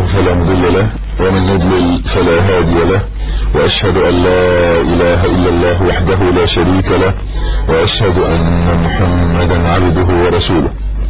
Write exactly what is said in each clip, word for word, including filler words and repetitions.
فلا مضل له ومن يضلل فلا هادي له، وأشهد أن لا إله إلا الله وحده لا شريك له، وأشهد أن محمدا عبده ورسوله.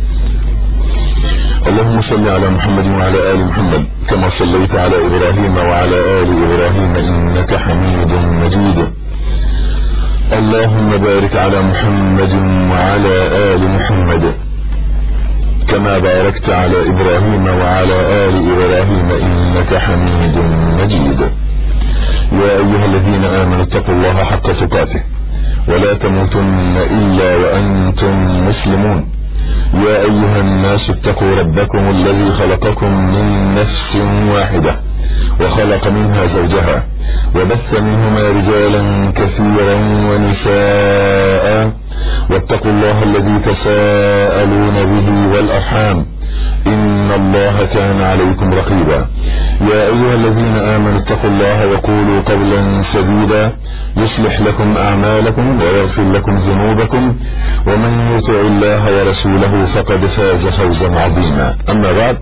اللهم صل على محمد وعلى آل محمد كما صليت على إبراهيم وعلى آل إبراهيم إنك حميد مجيد. اللهم بارك على محمد وعلى آل محمد كما باركت على إبراهيم وعلى آل إبراهيم إنك حميد مجيد. يا أيها الذين آمنوا اتقوا الله حق تقاته ولا تموتن إلا وأنتم مسلمون. يا أيها الناس اتقوا ربكم الذي خلقكم من نفس واحدة وخلق منها زوجها وبث منهما رجالا كثيرا ونساء، واتقوا الله الذي تساءلون به والأرحام إن الله كان عليكم رقيبا. يا أيها الذين آمنوا اتقوا الله وقولوا قولا سديدا يصلح لكم أعمالكم ويغفر لكم ذنوبكم، ومن يطع الله ورسوله فقد فاز فوزا عظيما. أما بعد،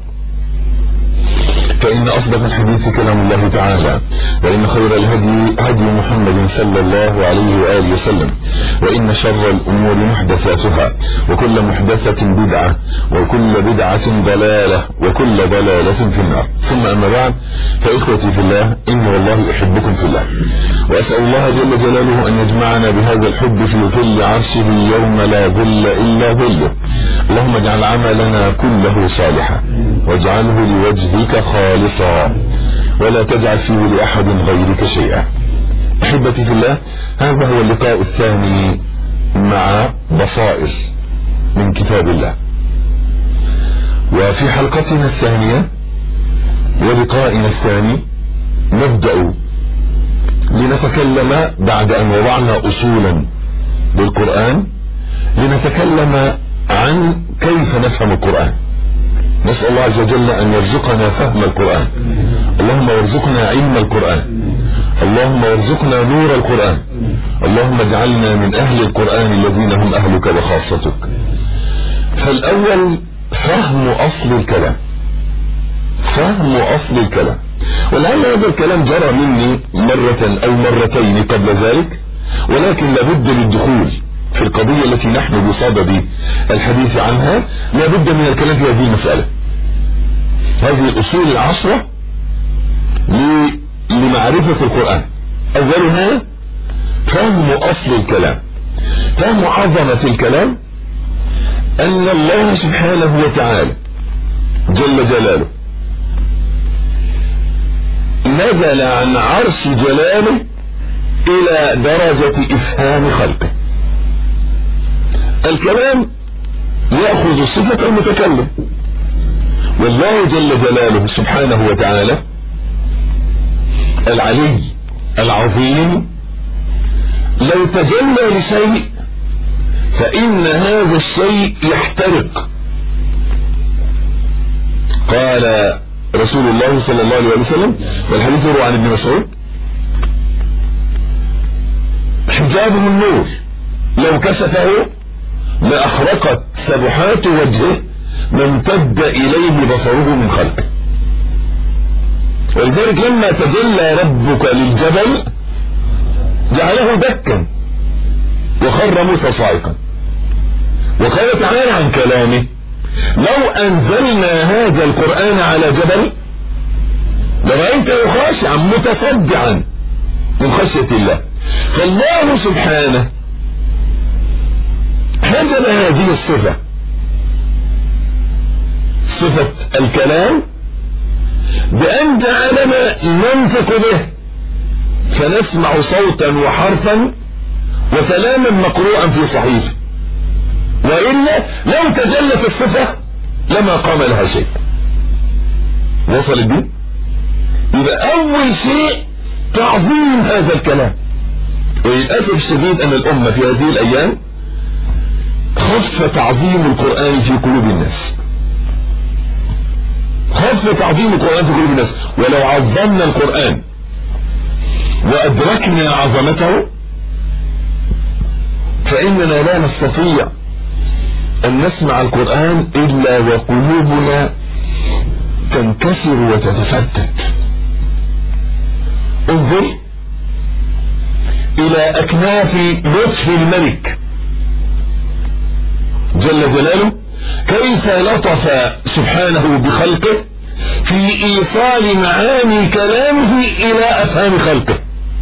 فإن أصدق الحديث كلام الله تعالى، وإن خير الهدي هدي محمد صلى الله عليه وآله وسلم، وإن شر الأمور محدثاتها، وكل محدثة بدعة، وكل بدعة ضلالة، وكل ضلالة في النار. ثم أما بعد، فإخوتي في الله، إني والله أحبكم في الله، وأسأل الله جل جلاله أن يجمعنا بهذا الحب في ظل عرشه يوم لا ظل إلا ظله. اللهم اجعل عملنا كله صالحا واجعله لوجهك خالصا ولا تجعل فيه لأحد غيرك شيئا. أحبتي في الله، هذا هو اللقاء الثاني مع بصائر من كتاب الله، وفي حلقتنا الثانية ولقائنا الثاني نبدأ لنتكلم بعد أن وضعنا أصولا للقرآن، لنتكلم عن كيف نفهم القرآن. نسأل الله عز وجل أن يرزقنا فهم القرآن. اللهم ارزقنا علم القرآن، اللهم ارزقنا نور القرآن، اللهم اجعلنا من أهل القرآن الذين هم أهلك وخاصتك. فالأول فهم أصل الكلام، فهم أصل الكلام. ولعل هذا الكلام جرى مني مرة أو مرتين قبل ذلك، ولكن لابد للدخول في القضية التي نحن بصدد الحديث عنها، لابد من الكلام في هذه المسألة، هذه الأصول العشرة لمعرفة القرآن. أولها فهم أصل الكلام، فهم عظمة الكلام، أن الله سبحانه وتعالى جل جلاله نزل عن عرش جلاله إلى درجة إفهام خلقه. الكلام يأخذ صفة المتكلم، والله جل جلاله سبحانه وتعالى العلي العظيم لو تجلى لشيء فإن هذا الشيء يحترق. قال رسول الله صلى الله عليه وسلم، والحديث يروى عن ابن مسعود: حجابه النور لو كشفه لأحرقت سبحات وجهه ما امتد إليه بصره من خلقه. ولذلك لما تجلى ربك للجبل جعله دكا وخر موسى صاعقا. وقال تعالى عن كلامه: لو أنزلنا هذا القرآن على جبل لرأيته خاشعا متصدعا من خشية الله. فالله سبحانه حجب هذه الصفة، صفة الكلام، بأن جعلنا ننطق به فنسمع صوتا وحرفا وكلاما مقروءا في صحيفة، وإلا لو تجلت الصفة لما قام لها شيء. وصل الدين؟ يبقى أول شيء تعظيم هذا الكلام. وللأسف الشديد أن الأمة في هذه الأيام خف تعظيم القرآن في قلوب الناس، خف تعظيم القرآن في قلوب الناس. ولو عظمنا القرآن وأدركنا عظمته فإننا لا نستطيع أن نسمع القرآن إلا وقلوبنا تنكسر وتتفتت. انظر الى اكناف لطف الملك جل جلاله، كيف لطف سبحانه بخلقه في ايصال معاني كلامه الى افهام خلقه،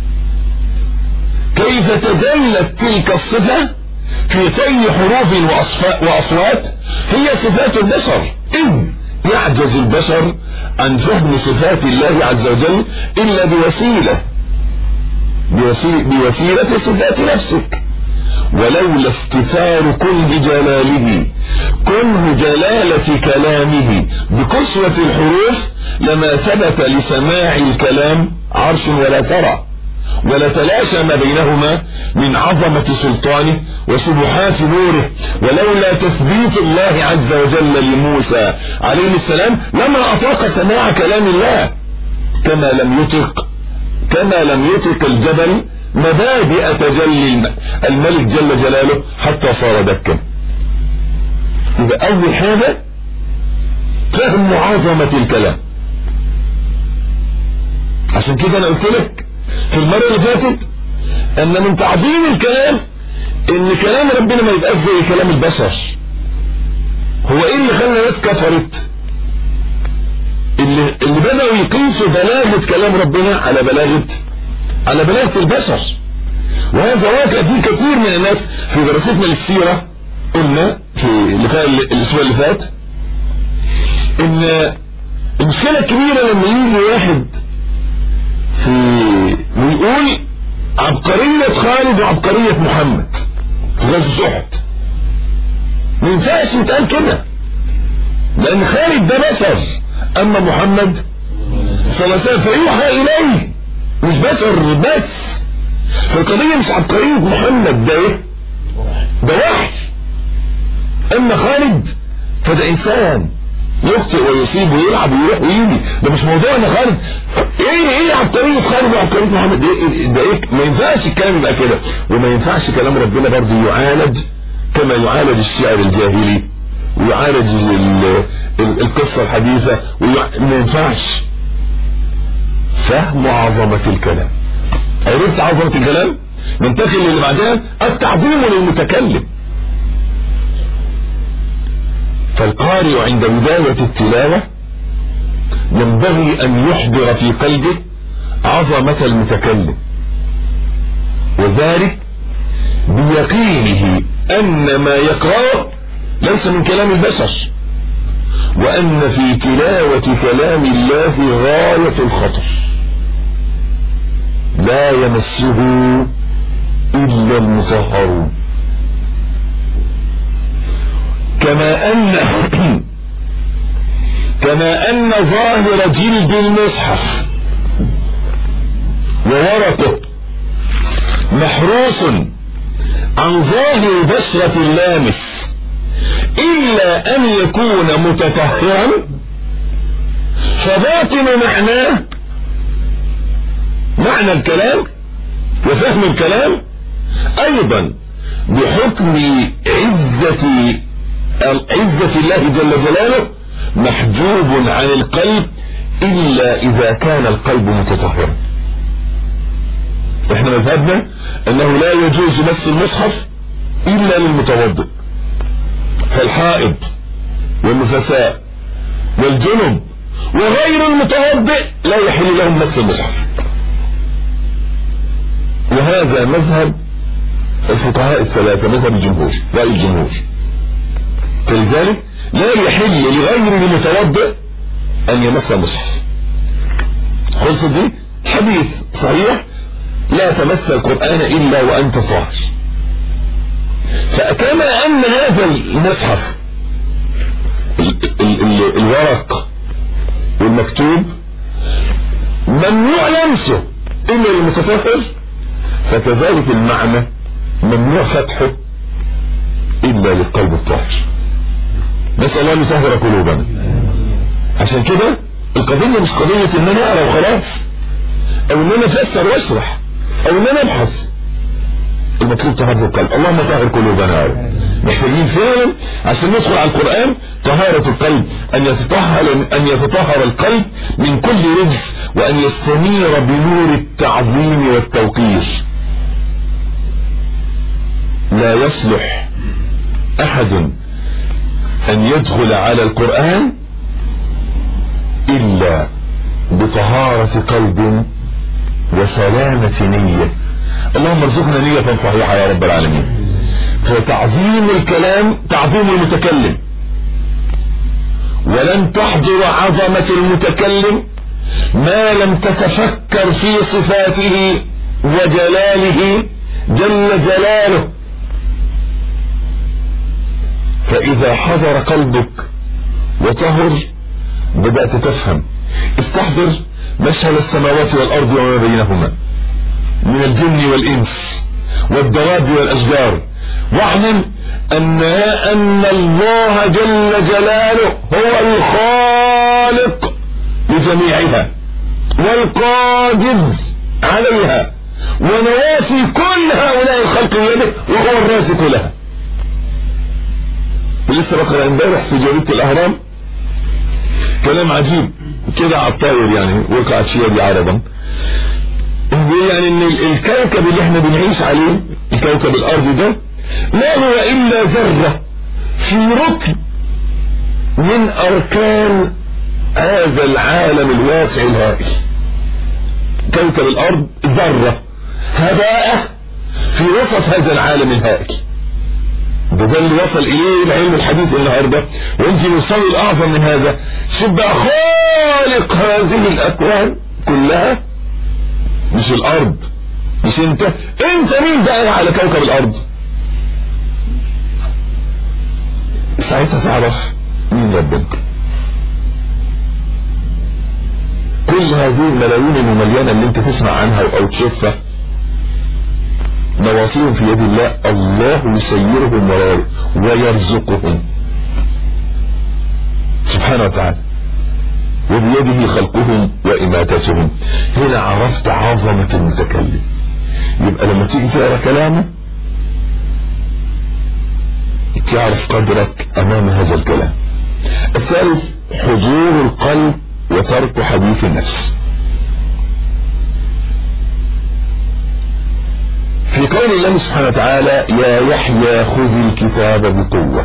كيف تجلت تلك الصفة في طي حروف واصوات هي صفات البشر، إذ يعجز البشر عن فهم صفات الله عز وجل الا بوسيلة بوسيلة صفات نفسك. ولولا استثار كل جلاله كنه جلالة كلامه بكسوة الحروف لما ثبت لسماع الكلام عرش ولا ترى، ولا تلاشى ما بينهما من عظمة سلطانه وسبحات نوره. ولولا تثبيت الله عز وجل لموسى عليه السلام لما أطاق سماع كلام الله، كما لم يطق كما لم يطق الجبل مبادئ تجلي الملك جل جلاله حتى صار دكا. إذا أول حاجة فهم عظمة الكلام. عشان كده أنا قلت لك في المرة اللي فاتت ان من تعظيم الكلام ان كلام ربنا ما يبقاش زي كلام البشر. هو ايه اللي خلى الناس كفرت؟ اللي, اللي بدأوا يقيسوا بلاغة كلام ربنا على بلاغة على بلاغة البشر. وهذا واقع فيه كثير من الناس. في دراستنا للسيرة قلنا في الاسبوع اللي فات ان المشكلة الكبيرة لما يجي واحد في ويقول عبقرية خالد وعبقرية محمد في غزوة أحد، ما ينفعش يتقال كده، لأن خالد ده بشر أما محمد صلى الله عليه وسلم فيوحى إليه مش بشر بس. فالقضية مش عبقرية محمد ده ايه؟ ده وحي. أما خالد فده إنسان يخطئ ويصيب ويلعب ويروح ويجي. ده مش موضوع ان خالد ايه ايه عبقرية خالد وعبقرية محمد ده ايه, ده إيه؟ ما ينفعش الكلام يبقى كده. وما ينفعش كلام ربنا برضه يعالج كما يعالج الشعر الجاهلي ويعالج القصة الحديثة ما ينفعش. فهم عظمة الكلام. عرفت عظمة الكلام؟ ننتقل للي بعدها التعظيم للمتكلم. فالقارئ عند بداية التلاوة ينبغي ان يحضر في قلبه عظمة المتكلم، وذلك بيقينه ان ما يقرأ ليس من كلام البشر، وان في تلاوة كلام الله غاية الخطر لا يمسه الا المطهرون. كما ان كما ان ظاهر جلد المصحف وورقه محروس عن ظاهر بشرة اللامس الا ان يكون متطهرا، فباطن معناه معنى الكلام وفهم الكلام ايضا بحكم عزة عزة الله جل جلاله محجوب عن القلب الا اذا كان القلب متطهرا. احنا مذهبنا انه لا يجوز مس المصحف الا للمتوضئ، فالحائض والنفساء والجنب وغير المتوضئ لا يحل لهم مس المصحف. وهذا مذهب الفقهاء الثلاثة، مذهب الجمهور، رأي الجمهور. فلذلك لا يحل لغير المتوضئ ان يمس المصحف. خلصت دي حديث صحيح لا تمس القرآن الا وانت طاهر. فكما ان هذا المصحف ال ال ال الورق والمكتوب ممنوع لمسه الا للمتطهر، فكذلك المعنى ممنوع فتحه الا للقلب الطاهر. نسأل الله ان يطهر قلوبنا. عشان كده القضية مش قضية ان انا اقرا وخلاص، او ان انا افسر واشرح، او ان انا ابحث. المطلوب طهر القلب. اللهم طهر قلوبنا يا رب. محتاجين فعلا عشان ندخل على القرآن طهارة القلب، ان يتطهر ان يتطهر القلب من كل رجس، وان يستنير بنور التعظيم والتوقير. لا يصلح احد ان يدخل على القرآن الا بطهارة قلب وسلامة نية. اللهم ارزقنا نية صحيحة يا رب العالمين. فتعظيم الكلام تعظيم المتكلم، ولن تحضر عظمة المتكلم ما لم تتفكر في صفاته وجلاله جل جلاله. فإذا حضر قلبك وطهر بدأت تفهم. استحضر مشهد السماوات والأرض وما بينهما من الجن والإنس والدواب والأشجار، واعلم أن أن الله جل جلاله هو الخالق لجميعها والقادر عليها، ونوافي كل هؤلاء الخلق بيده، وهو الرازق لها. لسه بقرأ امبارح في جريدة الأهرام كلام عجيب كده على الطاير، يعني وقعت في يدي عرضا، يعني ان الكوكب اللي احنا بنعيش عليه الكوكب الارضي ده ما هو الا ذرة في ركن من اركان هذا العالم الواسع الهائل. كوكب الارض ذرة هباء في وسط هذا العالم الهائل. ده ده اللي وصل اليه العلم الحديث النهارده، وانت مستوى الاعظم من هذا. شوف بقى خالق هذه الاكوان كلها، مش الارض، مش انت انت مين بقى على كوكب الارض؟ ساعتها تعرف مين ربك. كل هذه الملايين المملينة اللي انت تسمع عنها او تشوفها نواصيهم في يد الله، الله يسيرهم ويرزقهم سبحانه وتعالى، وبيده خلقهم وإماتتهم. هنا عرفت عظمة المتكلم. يبقى لما تيجي تقرأ كلامه تعرف قدرك أمام هذا الكلام. الثالث حضور القلب وترك حديث النفس. في قول الله سبحانه وتعالى يا يحيى خذ الكتاب بقوة،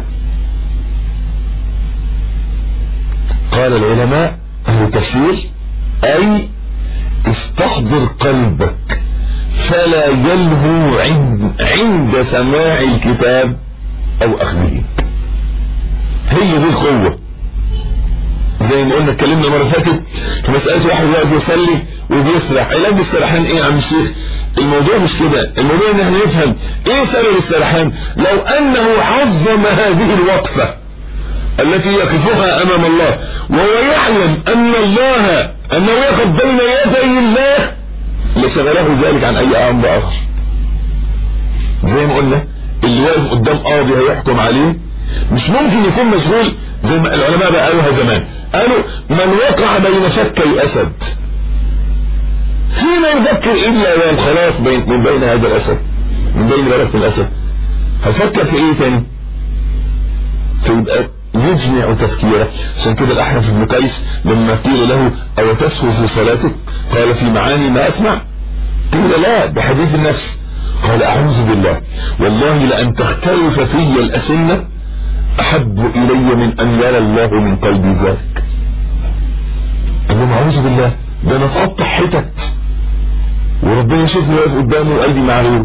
قال العلماء أهل التفسير أي استحضر قلبك فلا يلهو عند, عند سماع الكتاب أو أخذه. هي دي القوة. زي ما قلنا اتكلمنا مرة فاتت في مسألة واحد واقف يصلي وبيسرح. علاج السرحان ايه يا عم الشيخ؟ الموضوع مش كده، الموضوع ان احنا نفهم ايه سبب السرحان. لو انه عظم هذه الوقفة التي يقفها امام الله وهو يعلم ان الله انه يقف بين يدي الله لشغله ذلك عن اي امر اخر. زي ما قلنا اللي واقف قدام قاضي هيحكم عليه مش ممكن يكون مشغول، زي ما العلماء بقى قالوها زمان، قالوا من وقع بين شكي اسد فيما يفكر الا والخلاص بين من بين هذا الاسد، من بين بركة الاسد، هفكر في ايه تاني؟ فيبقى يجمع تفكيره. عشان كده الاحنف بن قيس لما قيل له او تسهو في صلاتك قال في معاني ما اسمع، قيل لا بحديث النفس، قال اعوذ بالله والله لان تختلف في الاسنة احب الي من ان يرى الله من قلبي ذلك. قال لهم اعوذ بالله ده انا اتقطع حتت وربنا يشوفني واقف قدامه وقلبي معروف.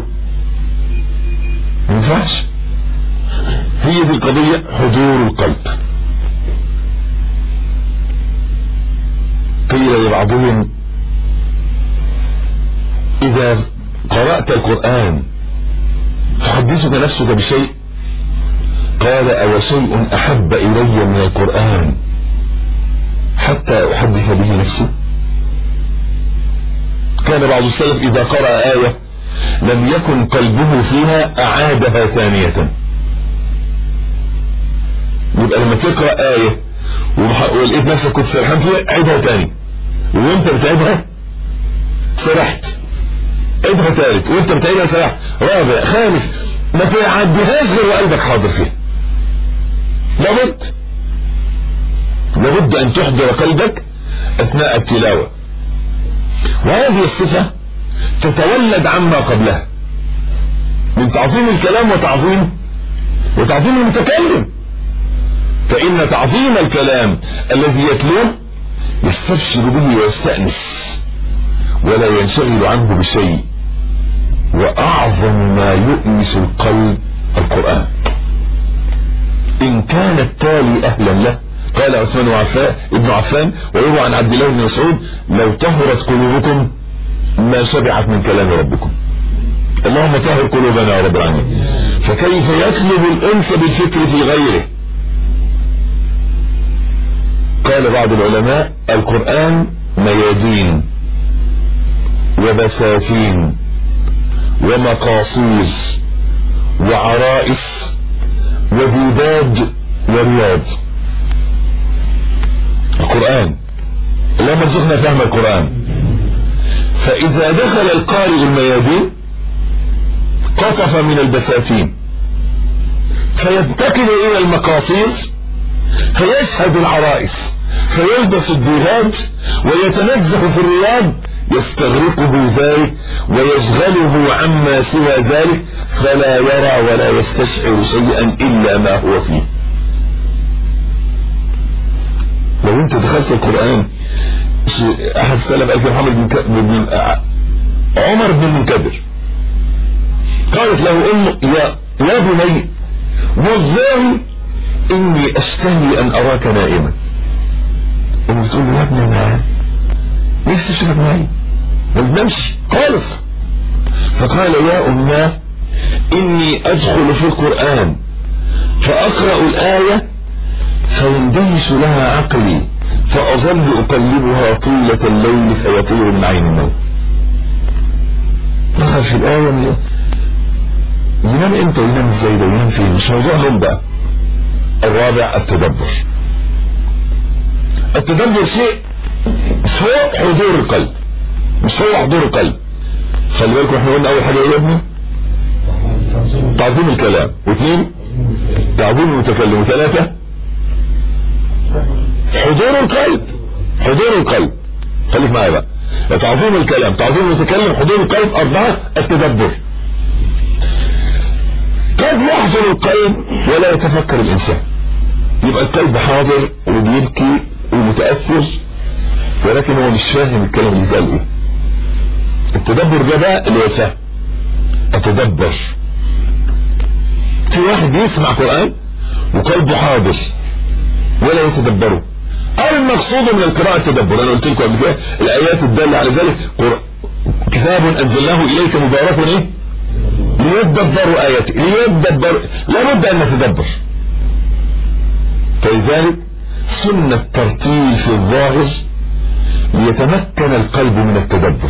ما ينفعش. هي دي القضية، حضور القلب. قيل لبعضهم اذا قرأت القرآن تحدثك نفسك بشيء؟ قال او شيء احب الي من القرآن حتى احدث به نفسي. كان بعض السلف اذا قرأ آية لم يكن قلبه فيها اعادها ثانية. يبقى لما تقرأ آية ولقيت نفسك كنت سرحان فيها عيدها تاني، وانت بتعيدها سرحت، عيدها ثالث وانت بتعيدها سرحت، رابع خامس، ما تعديهاش غير وقلبك حاضر فيها. لابد لابد ان تحضر قلبك اثناء التلاوة، وهذه الصفة تتولد عما قبلها من تعظيم الكلام وتعظيم وتعظيم المتكلم. فإن تعظيم الكلام الذي يتلوه يستبشر به ويستأنس ولا ينشغل عنه بشيء. وأعظم ما يؤنس القلب القرآن إن كان التالي أهلا له. قال عثمان وعفان ابن عفان ويروى عن عبد الله بن مسعود: لو طهرت قلوبكم ما شبعت من كلام ربكم. اللهم طهر قلوبنا يا رب العالمين. فكيف يطلب الأنس بالفكر في غيره؟ قال بعض العلماء: القرآن ميادين وبساتين ومقاصير وعرائس وديداج ورياض. القرآن اللهم ارزقنا فهم القرآن. فإذا دخل القارئ الميادين قطف من البساتين فينتقل إلى المقاصير فيشهد العرائس فيلبس الديداج ويتنزه في الرياض، يستغرقه ذلك ويشغله عما سوى ذلك فلا يرى ولا يستشعر شيئا إلا ما هو فيه. لو انت دخلت القرآن، احد السلف قال محمد بن عمر بن المنكدر قالت له امه: يا يا بني والله اني اشتهي ان اراك نائما. امه تقول له: يا ابني انا نفسي اشوفك نايم ما بنمشي خالص. فقال: يا اماه اني ادخل في القرآن فاقرأ الآية فيندهش لها عقلي فأظل أقلبها طيلة الليل فيطير من عين النوم. دخل في الآية من ينام امتى وينام ازاي ده وينام فين؟ مش موضوعهم بقى. الرابع التدبر. التدبر شيء فوق حضور القلب، مش هو حضور القلب. خلي بالكم احنا قلنا اول حاجة ايه يا ابني؟ تعظيم الكلام، واثنين تعظيم المتكلم، وثلاثة حضور القلب. حضور القلب خليك معايا بقى. تعظيم الكلام، تعظيم المتكلم، حضور القلب. أربعة التدبر. قد يحضر القلب ولا يتفكر الإنسان، يبقى القلب حاضر وبيبكي ومتأثر ولكن هو مش فاهم الكلام اللي قال ايه. التدبر ده بقى اللي هو فهم. التدبر في واحد يسمع قرآن وقلبه حاضر ولا يتدبره. المقصود من القراءة التدبر. انا قلت لكم قبل كده الايات الدالة على ذلك: كتاب انزلناه اليك مبارك ايه ليدبروا اياته. ليدبروا، لابد ان نتدبر. فلذلك سنة ترتيل في الظاهر ليتمكن القلب من التدبر.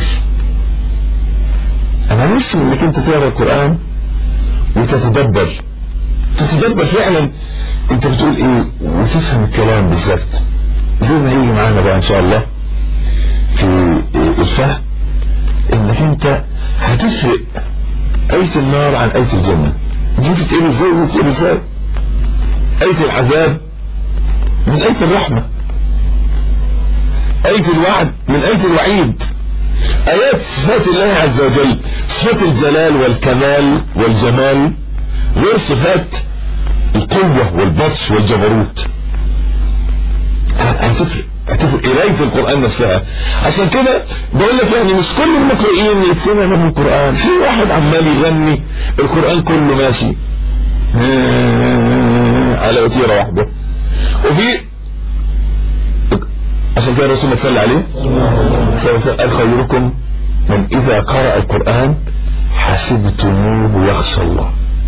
انا نفسي انك انت تقرا القرآن وتتدبر، تتدبر فعلا انت بتقول ايه وتفهم الكلام بالذات زي ما هيجي معانا بقى ان شاء الله في الفهم. انك انت هتفرق آية النار عن آية الجنة. دي تتقري ازاي وتتقري ازاي؟ آية العذاب من آية الرحمة، آية الوعد من آية الوعيد. آيات صفات الله عز وجل، صفات الجلال والكمال والجمال، غير صفات القوة والبطش والجبروت. هتفرق هتفرق قراية القرآن نفسها. عشان كده بقول لك يعني مش كل المقرئين يتسمع من القرآن. في واحد عمال يغني القرآن كله ماشي على وتيرة واحدة، وفي عشان كده الرسول صلى الله عليه قال: خيركم من إذا قرأ القرآن حسبتموه يخشى الله.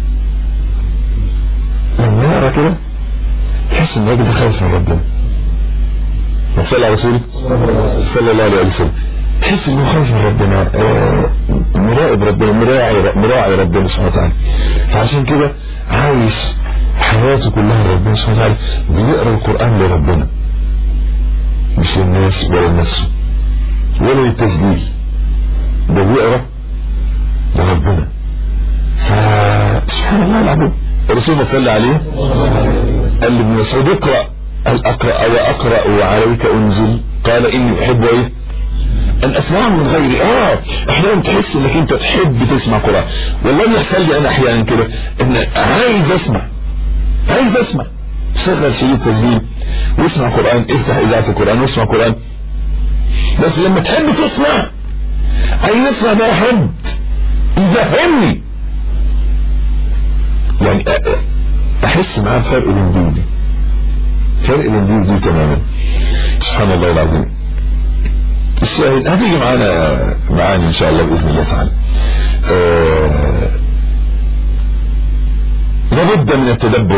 لما يقرأ كده تحس ان الراجل خايف من ربنا. صلى على رسوله صلى الله عليه وسلم، تحس انه خايف من ربنا، مراقب ربنا، مراعي مراعي ربنا سبحانه وتعالى. فعشان كده عايش حياته كلها لربنا سبحانه وتعالى، بيقرأ القرآن لربنا مش للناس ولا لنفسه ولا للتسجيل، ده بيقرأ لربنا. فسبحان له ما صلى عليه. قال لابن مسعود اقرأ، قال اقرأ واقرأ وعليك انزل، قال اني احب ايه ان اسمع من غيري. اه احيانا تحس انك انت تحب تسمع قرآن. والله يحصل لي انا احيانا كده ان عايز اسمع عايز اسمع شغل شريط تسجيل واسمع قرآن، افتح اذاعة القرآن واسمع قرآن. بس لما تحب تسمع عايز اسمع ده حد يفهمني، يعني احس معاه فرق بين دي ودي، فرق بين دي ودي تماما. سبحان الله العظيم. الشاهد هتيجي معانا معانا ان شاء الله باذن الله تعالى. آه لابد من التدبر،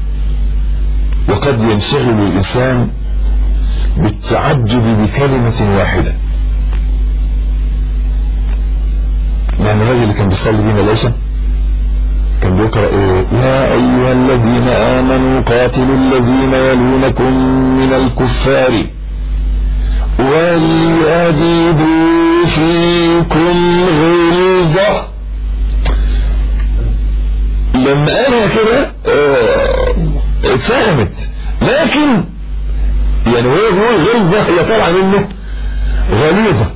وقد ينشغل الانسان بالتعجب بكلمة واحدة. يعني الراجل اللي كان بيصلي بينا العشاء كان بيقرأ ايه؟ يا ايها الذين امنوا قاتلوا الذين يلونكم من الكفار وليجدوا فيكم غلظة. لما قالها كده اتفهمت، لكن يعني هو هو غلظة هي طالعة منه غليظة،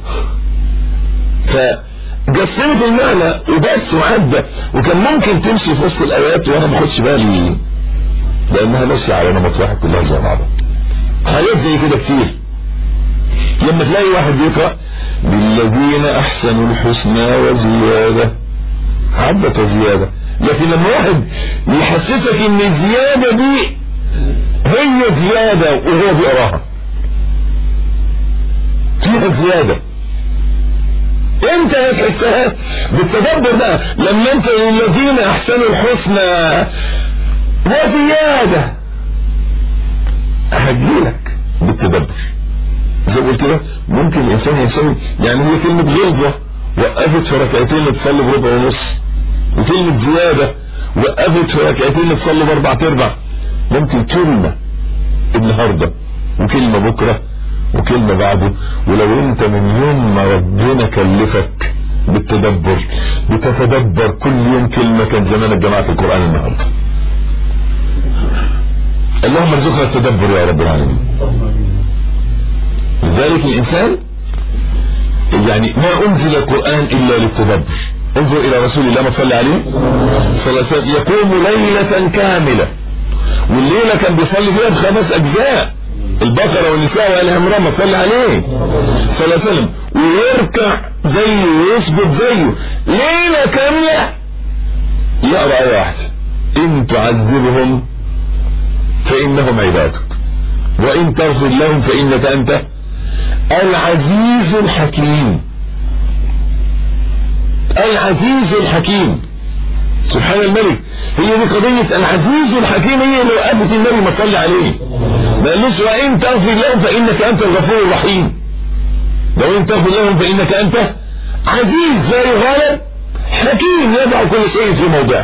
فجسمت المعنى وبس وعدى، وكان ممكن تمشي في وسط الايات وانا ما اخدش بالي لانها ماشيه على نمط واحد كلها زي بعضها. حاجات زي كده كتير. لما تلاقي واحد بيقرأ للذين احسنوا الحسنى وزيادة، عدت زيادة، لكن لما واحد يحسسك ان الزيادة دي هي زيادة وهو بيقراها فيها زيادة، انت هتحسها بالتدبر ده. لما انت للذين احسنوا الحسنى وزيادة هجيلك بالتدبر. زي ما قلت كده ممكن الانسان يسوي، يعني هي كلمة غلظة وقفت في ركعتين تصلي بربع ونص، وكلمة زيادة وقفت في ركعتين تصلي باربع ارباع. ممكن كلمة النهاردة وكلمة بكرة وكلمة بعده. ولو انت من يوم ما ربنا كلفك بالتدبر بتتدبر كل يوم كلمة، كان زمانك جماعة القرآن النهاردة. اللهم ارزقنا التدبر يا رب العالمين. لذلك الانسان يعني ما انزل القرآن الا للتدبر. انظر الى رسول الله ما صلى عليه صلى الله عليه وسلم يقوم ليلة كاملة، والليلة كان بيصلي فيها بخمس اجزاء، البقرة والنساء وآل عمران ما صلى عليه صلى الله عليه وسلم، ويركع زيه ويسجد زيه ليلة كاملة يقرأ آية واحدة: إن تعذبهم فإنهم عبادك وإن تغفر لهم فإنك أنت العزيز الحكيم. العزيز الحكيم سبحان الملك. هي دي قضية العزيز الحكيم، هي اللي وقفت النبي ما صلى عليه. ما قالوش وإن تغفر لهم فإنك أنت الغفور الرحيم، لو إن تغفر لهم فإنك أنت عزيز لا يغالب حكيم يضع كل شيء في موضعه.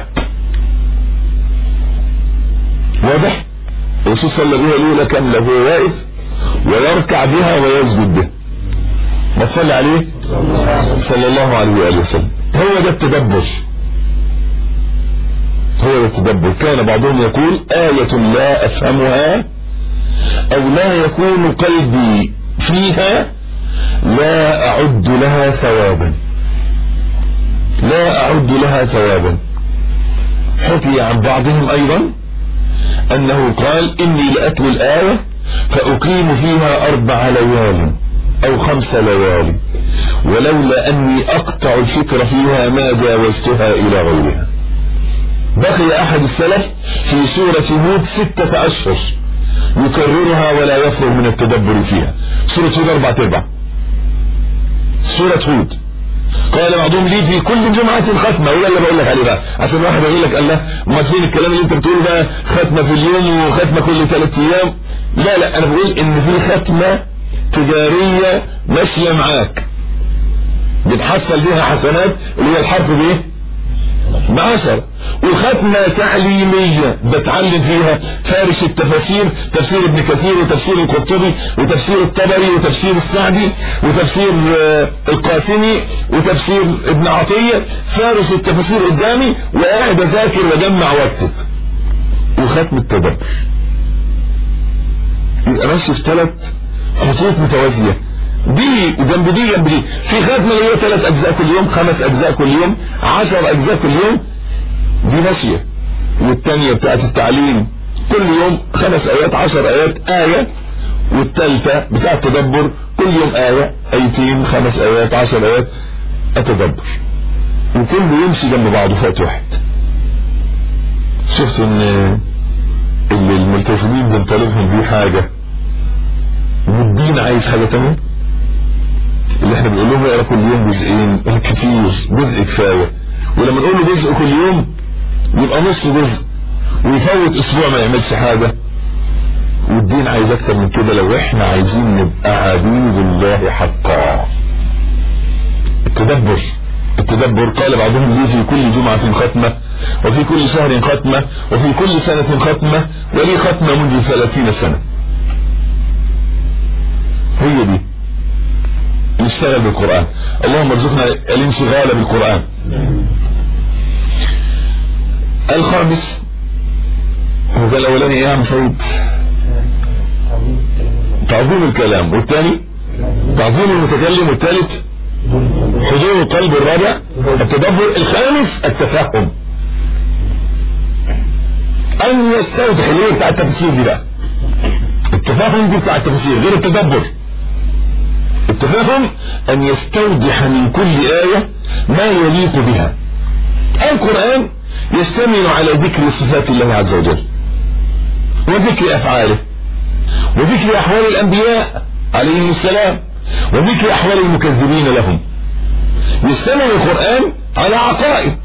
واضح؟ الرسول صلى الله عليه وسلم كاملة وهو واقف ويركع بها ويسجد بها ما صلى عليه صلى الله عليه وآله وسلم. هو ده التدبر، هو ده التدبر. كان بعضهم يقول آية لا أفهمها أو لا يكون قلبي فيها لا أعد لها ثوابا، لا أعد لها ثوابا. حكي عن بعضهم أيضا أنه قال إني لأتلو الآية فأقيم فيها أربع ليال أو خمس ليال، ولولا أني أقطع الفكر فيها ما جاوزتها إلى غيرها. بقي أحد السلف في سورة هود ستة أشهر يكررها ولا يفرغ من التدبر فيها. سورة هود أربعة أربعة سورة هود. قال بعضهم لي في كل جمعة ختمة، ولا اللي بقول لك عليه بقى عشان واحد يقول لك الله ما فين الكلام اللي انت بتقوله بقى ختمة في اليوم وختمة كل ثلاث ايام. لا لا، انا بقول ان في ختمة تجارية ماشية معاك بتحصل بيها حسنات اللي هي الحرف بايه بعشرة، وختمة تعليمية بتعلم فيها فارس التفاسير، تفسير ابن كثير وتفسير القرطبي وتفسير الطبري وتفسير السعدي وتفسير القاسمي وتفسير ابن عطية، فارس التفاسير قدامي وقاعد اذاكر واجمع واكتب. وختم التدبر، يبقى ماشي في ثلاث خطوط متوازية، دي جنب دي جنب دي. في ختمة اللي هي ثلاث اجزاء كل يوم، خمس اجزاء كل يوم، عشر اجزاء كل يوم، دي ماشية. والتانية بتاعت التعليم كل يوم خمس ايات، عشر ايات، آية. والتالتة بتاعت التدبر كل يوم آية، ايتين، خمس ايات، عشر ايات، اتدبر. وكله يمشي جنب بعضه في وقت واحد. شفت ان اللي الملتزمين بنطالبهم بيه حاجة والدين عايز حاجة تانية. اللي احنا بنقول لهم اقرا كل يوم جزئين كتير، جزء كفاية. ولما نقول له جزء كل يوم يبقى نص جزء، ويفوت اسبوع ما يعملش حاجة. والدين عايز اكتر من كده لو احنا عايزين نبقى عبيد الله حقا. التدبر التدبر قال بعضهم لي في كل جمعة ختمة، وفي كل شهر ختمة، وفي كل سنة ختمة، ولي ختمة منذ ثلاثين سنة. هي دي نشتغل بالقرآن. اللهم ارزقنا الانشغال بالقرآن. الخامس هو ده الاولاني ايه يا عم سيد؟ تعظيم الكلام، والثاني تعظيم المتكلم، والثالث حضور القلب، الرابع التدبر، الخامس التفهم. ان يستوضح اللي بتاع التفسير دي بقى. التفهم دي بتاع التفسير غير التدبر. التفهم ان يستوضح من كل آية ما يليق بها. القرآن يشتمل على ذكر صفات الله عز وجل، وذكر افعاله، وذكر احوال الانبياء عليهم السلام، وذكر احوال المكذبين لهم. يشتمل القرآن على عقائد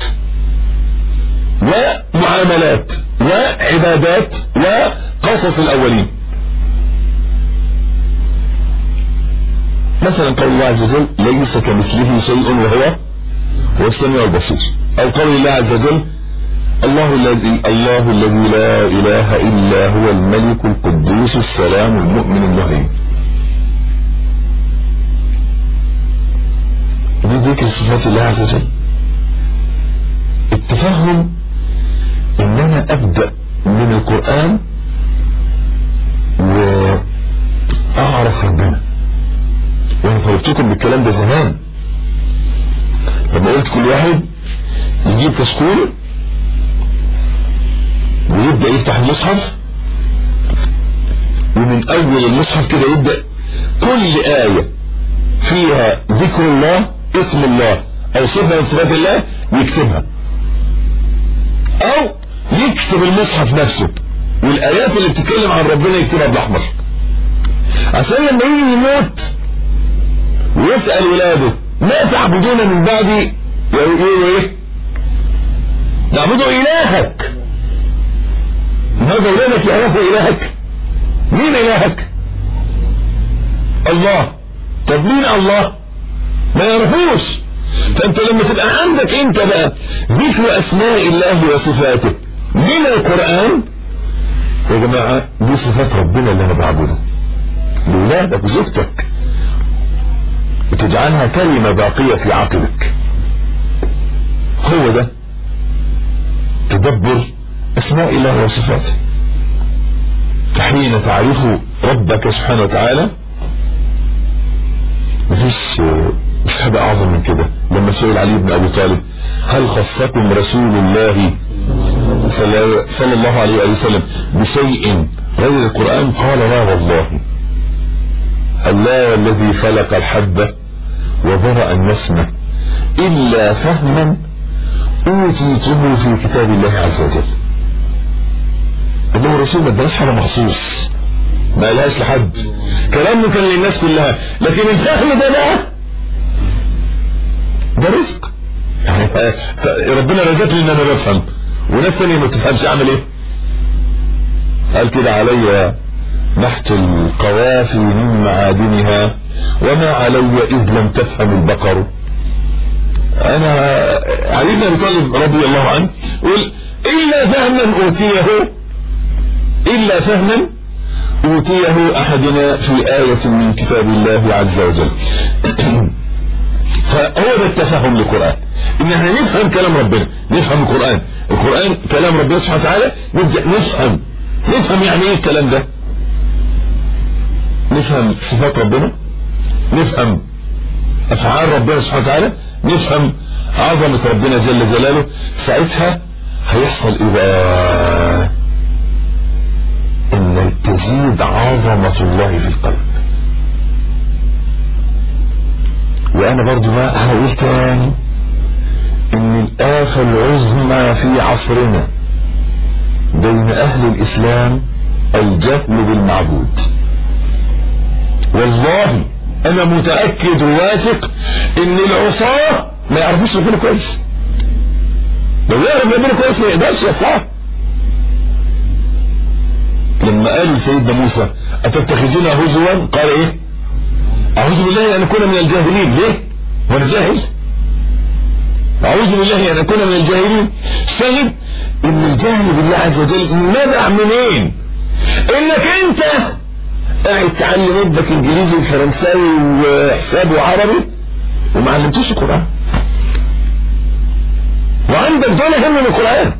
ومعاملات وعبادات وقصص الاولين. مثلا قول الله عز وجل ليس كمثله شيء وهو هو السميع البصير. او قول الله عز وجل الله الذي الله الذي لا اله الا هو الملك القدوس السلام المؤمن المهيمن. دي ذكر صفات الله عز وجل. التفهم ان انا ابدأ من القرآن واعرف ربنا. وانا طلبتكم بالكلام ده زمان لما قلت كل واحد يجيب كشكول ويبدأ يفتح المصحف، ومن اول المصحف كده يبدأ كل آية فيها ذكر الله، اسم الله او صفة من صفات الله يكتبها، او يكتب المصحف نفسه والايات اللي بتتكلم عن ربنا يكتبها بالاحمر، عشان لما يجي يموت ويسأل ولاده ما تعبدون من بعدي يقولوا ايه؟ نعبدوا الهك. ماذا ولادك يعرفوا الهك؟ مين الهك؟ الله. طب مين الله؟ ما يعرفوش. فانت لما تبقى عندك انت بقى ذكر اسماء الله وصفاته من القرآن، يا جماعة دي صفات ربنا اللي انا بعبده لولادك وزوجتك، وتجعلها كلمة باقية في عقلك. هو ده تدبر اسماء الله وصفاته. حين تعرف ربك سبحانه وتعالى مفيش مش حاجة اعظم من كده. لما سئل علي بن ابي طالب هل خصكم رسول الله صلى الله عليه وسلم بشيء غير القرآن؟ قال لا والله، الله الذي خلق الحبة وبرأ النسمة إلا فهما أوتيته في كتاب الله عز وجل. إنه الرسول ما اداناش حاجة مخصوص، ما قالهاش لحد، كلامه كان للناس كلها، لكن الفهم ده بقى ده رزق. يعني ربنا رزقني ان انا بفهم وناس تانية ما تفهمش، اعمل ايه؟ قال كده علي نحت القوافي من معادنها وما علي اذ لم تفهم البقر. انا علي بن ابي طالب رضي الله عنه يقول الا فهما اوتيه الا فهما اوتيه احدنا في آية من كتاب الله عز وجل. فهو ده التفهم للقرآن، ان احنا نفهم كلام ربنا، نفهم القرآن. القرآن كلام ربنا سبحانه وتعالى، نبدأ نفهم نفهم يعني ايه الكلام ده، نفهم صفات ربنا، نفهم افعال ربنا سبحانه وتعالى، نفهم عظمة ربنا جل جلاله. ساعتها هيحصل ايه بقى؟ ان تزيد عظمة الله في القلب. وانا برضو ما هقول تاني ان الآفة العظمى في عصرنا بين اهل الاسلام الجهل بالمعبود. والله انا متأكد وواثق ان العصاة ما يعرفوش ربنا كويس. لو يعرف ربنا كويس ما يقدرش يصلح. لما قال سيدنا موسى اتتخذون هزوا، قال ايه؟ اعوذ بالله ان اكون من الجاهلين. ليه؟ وانا جاهل؟ اعوذ بالله ان اكون من الجاهلين. شاهد ان الجاهل بالله عز وجل نبع منين؟ انك انت قاعد تعلم ابنك انجليزي وفرنساوي وحساب وعربي وما علمتوش القرآن، وعندك دول اهم من القرآن.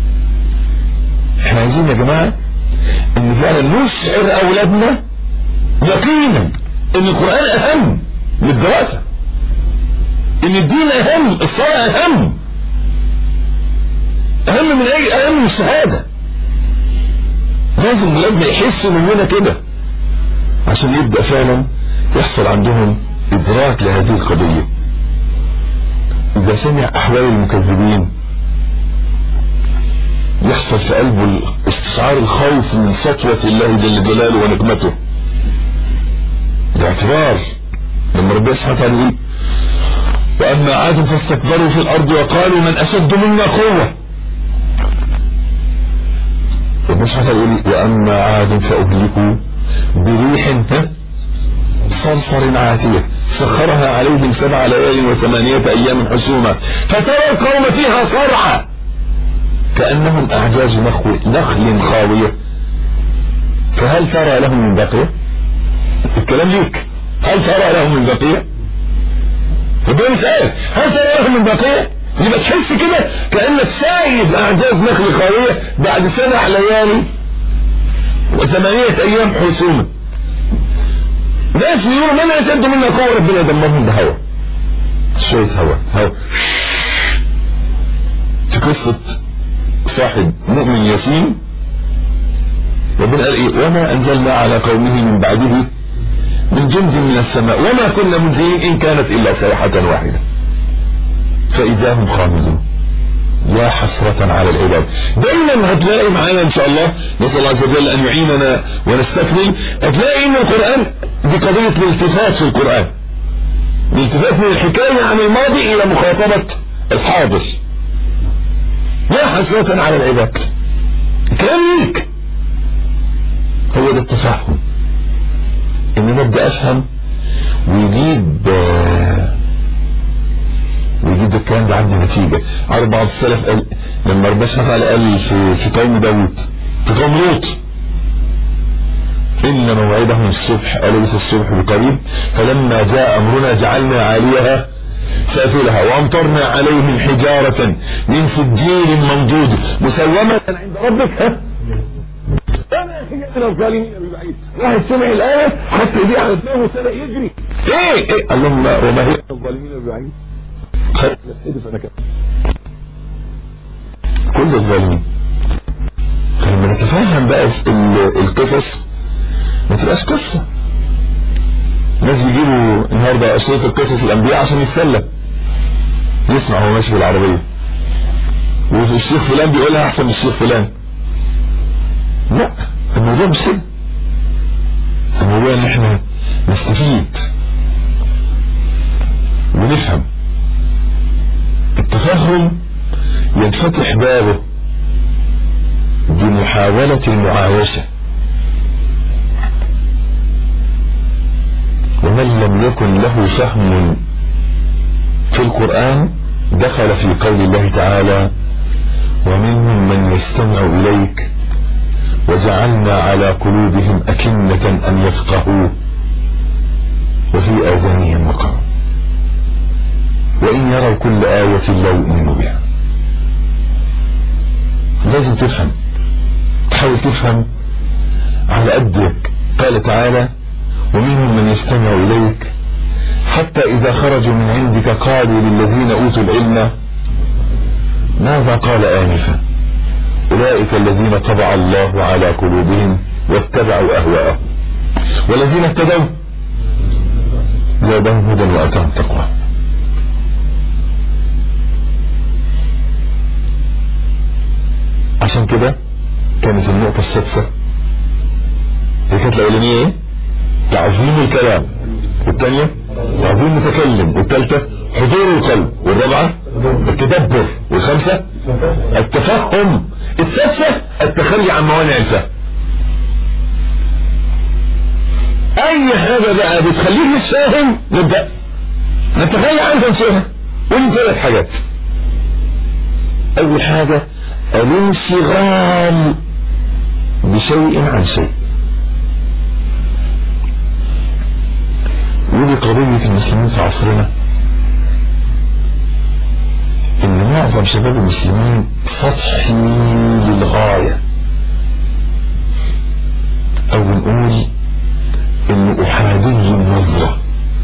احنا عايزين يا جماعة ان فعلا نشعر اولادنا يقينا ان القرآن اهم من الدراسة، ان الدين اهم، الصلاة اهم اهم من اي اهم من الشهادة. لازم ولادنا يحسوا مننا كده عشان يبدأ فعلا يحصل عندهم ادراك لهذه القضية. اذا سمع احوال المكذبين يحصل في قلبه استشعار الخوف من سطوة الله جل جلاله ونقمته. باعتبار لما ربنا سبحانه وتعالى يقول واما عاد فاستكبروا في الارض وقالوا من اشد منا قوة، ربنا سبحانه وتعالى يقول واما عاد فاهلكوا بريح صرصر عاتية سخرها عليهم سبع ليال وثمانية ايام حسوما فترى القوم فيها صرعى كأنهم اعجاز نخل خاوية فهل ترى لهم من بقية؟ الكلام ليك، هل ترى لهم من بقية؟ ربنا يسأل هل ترى لهم من بقية؟ يبقى تحس كده كأنك سايب اعجاز نخل خاوية بعد سبع ليالي وثمانية ايام حسوما. ناس يقولوا من اشد منا قوة، ربنا يدمرهم بهوا، شوية هوا هوا. في قصة صاحب مؤمن ياسين ربنا قال ايه؟ وما انزلنا على قومه من بعده من جند من السماء وما كنا منزلين ان كانت الا صيحة واحدة فاذا هم خامدون يا حسرة على العباد. دايما هتلاقي معانا ان شاء الله، نسأل الله عز وجل ان يعيننا ونستكمل، هتلاقي ان القرآن دي قضية الالتفات في القرآن، الالتفات من الحكاية عن الماضي الى مخاطبة الحاضر. يا حسرة على العباد، كلام ليك. هو ده التفهم، ان نبدأ افهم ويجيب ويجيب الكلام ده عندي نتيجة. عارف بعض السلف قال لما ربنا سبحانه وتعالى قال في في قوم داوود في قوم لوط إن موعدهم الصبح أليس الصبح بقريب فلما جاء أمرنا جعلنا عاليها سافلها وأمطرنا عليهم حجارة من سجيل منضود مسومة عند ربك. ها وما هي من الظالمين ببعيد. واحد سمع الآية حط ايديه على دماغه وسبق يجري. ايه ايه اللهم وما هي من الظالمين ببعيد. خلت نفسي انا كده كل الظالمين. فلما نتفهم بقى القصص ما تبقاش قصة. الناس بيجيبوا النهارده اشرطة القصص الانبياء عشان يتسلى، يسمع هو ماشي بالعربية والشيخ فلان بيقولها احسن من الشيخ فلان. لا، الموضوع مش كده. الموضوع ان احنا نستفيد ونفهم. التفهم ينفتح بابه بمحاولة المعايشة، ومن لم يكن له فهم في القرآن دخل في قول الله تعالى ومنهم من يستمع إليك وجعلنا على قلوبهم أكنة أن يفقهوه وفي آذانهم وقرا. وإن يروا كل آية لا يؤمنوا بها. لازم تفهم، تحاول تفهم على قدك. قال تعالى: ومنهم من يستمع إليك حتى إذا خرجوا من عندك قالوا للذين أوتوا العلم ماذا قال آنفا أولئك الذين طبع الله على قلوبهم واتبعوا أهواءهم والذين اهتدوا زادهم هدى وآتاهم تقوى. عشان كده كانت النقطة السادسة اللي كانت الأولانية ايه؟ تعظيم الكلام، والثانية تعظيم المتكلم، والثالثة حضور القلب، والرابعة التدبر، والخامسة التفهم، السادسة التخلي عن موانع الفهم. اي حاجة بقى بتخليك مش فاهم نبدأ نتخلي عنها نفسها. ودي ثلاث حاجات. اول حاجة الانشغال بشيء عن شيء. ودي قضية المسلمين في عصرنا، ان معظم شباب المسلمين سطحي للغاية، او نقول انه احادي النظرة،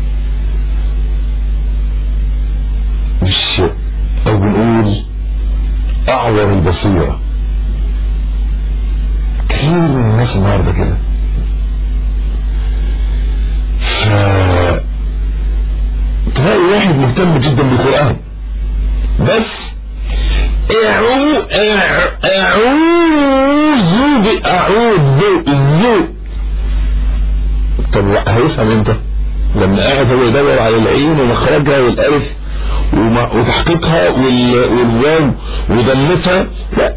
مش او بنقول اعور البصيرة. كثير من الناس النهارده كده. ف تلاقي واحد مهتم جدا بالقرآن بس اعوذ اعوذ اعوذ. طب هيفهم امتى؟ لما قاعد هو يدور على العين ومخرجها والالف وتحقيقها والواو وضمتها. لا،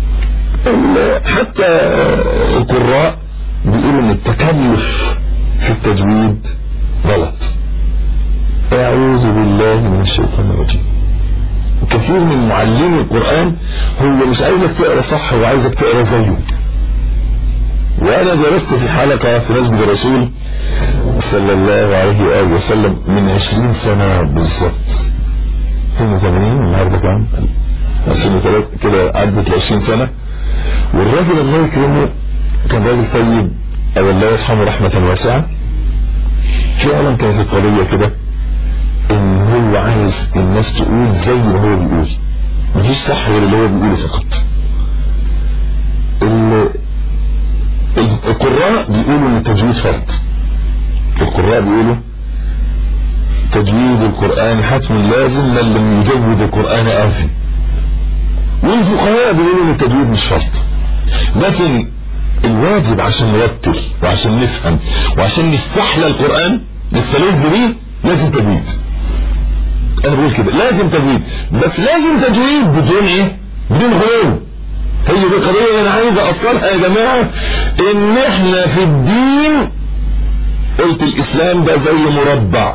حتى القراء بيقولوا ان التكلف في التجويد غلط. اعوذ بالله من الشيطان الرجيم. كثير من معلمي القرآن هو مش عايزك تقرا صح، هو عايزك تقرا زيه. وانا درست في حلقة في مسجد الرسول صلى الله عليه وآله وسلم من عشرين سنة بالظبط، اثنين وثمانين، النهارده كام؟ ألفين وثلاثة كده، عدت عشرين سنة. والراجل الله يكرمه كان راجل طيب، او الله يرحمه رحمة واسعة. فعلا كانت القضية كده ان هو عايز الناس تقول زي ما هو بيقول، مفيش صح غير اللي هو بيقوله فقط. القراء بيقولوا ان التجويد فرض. القراء بيقولوا تجويد القرآن حتم لازم، من لم يجود القرآن آثم. والفقهاء بيقولوا ان التجويد مش فرض، لكن الواجب عشان نرتل وعشان نفهم وعشان نستحلى القرآن نستلذ بيه لازم تجويد. انا بقول كده لازم تجويد، بس لازم تجويد بدون ايه؟ بدون غلو. هي دي قضية انا عايز اوصلها يا جماعة، ان احنا في الدين قلت الاسلام ده زي مربع،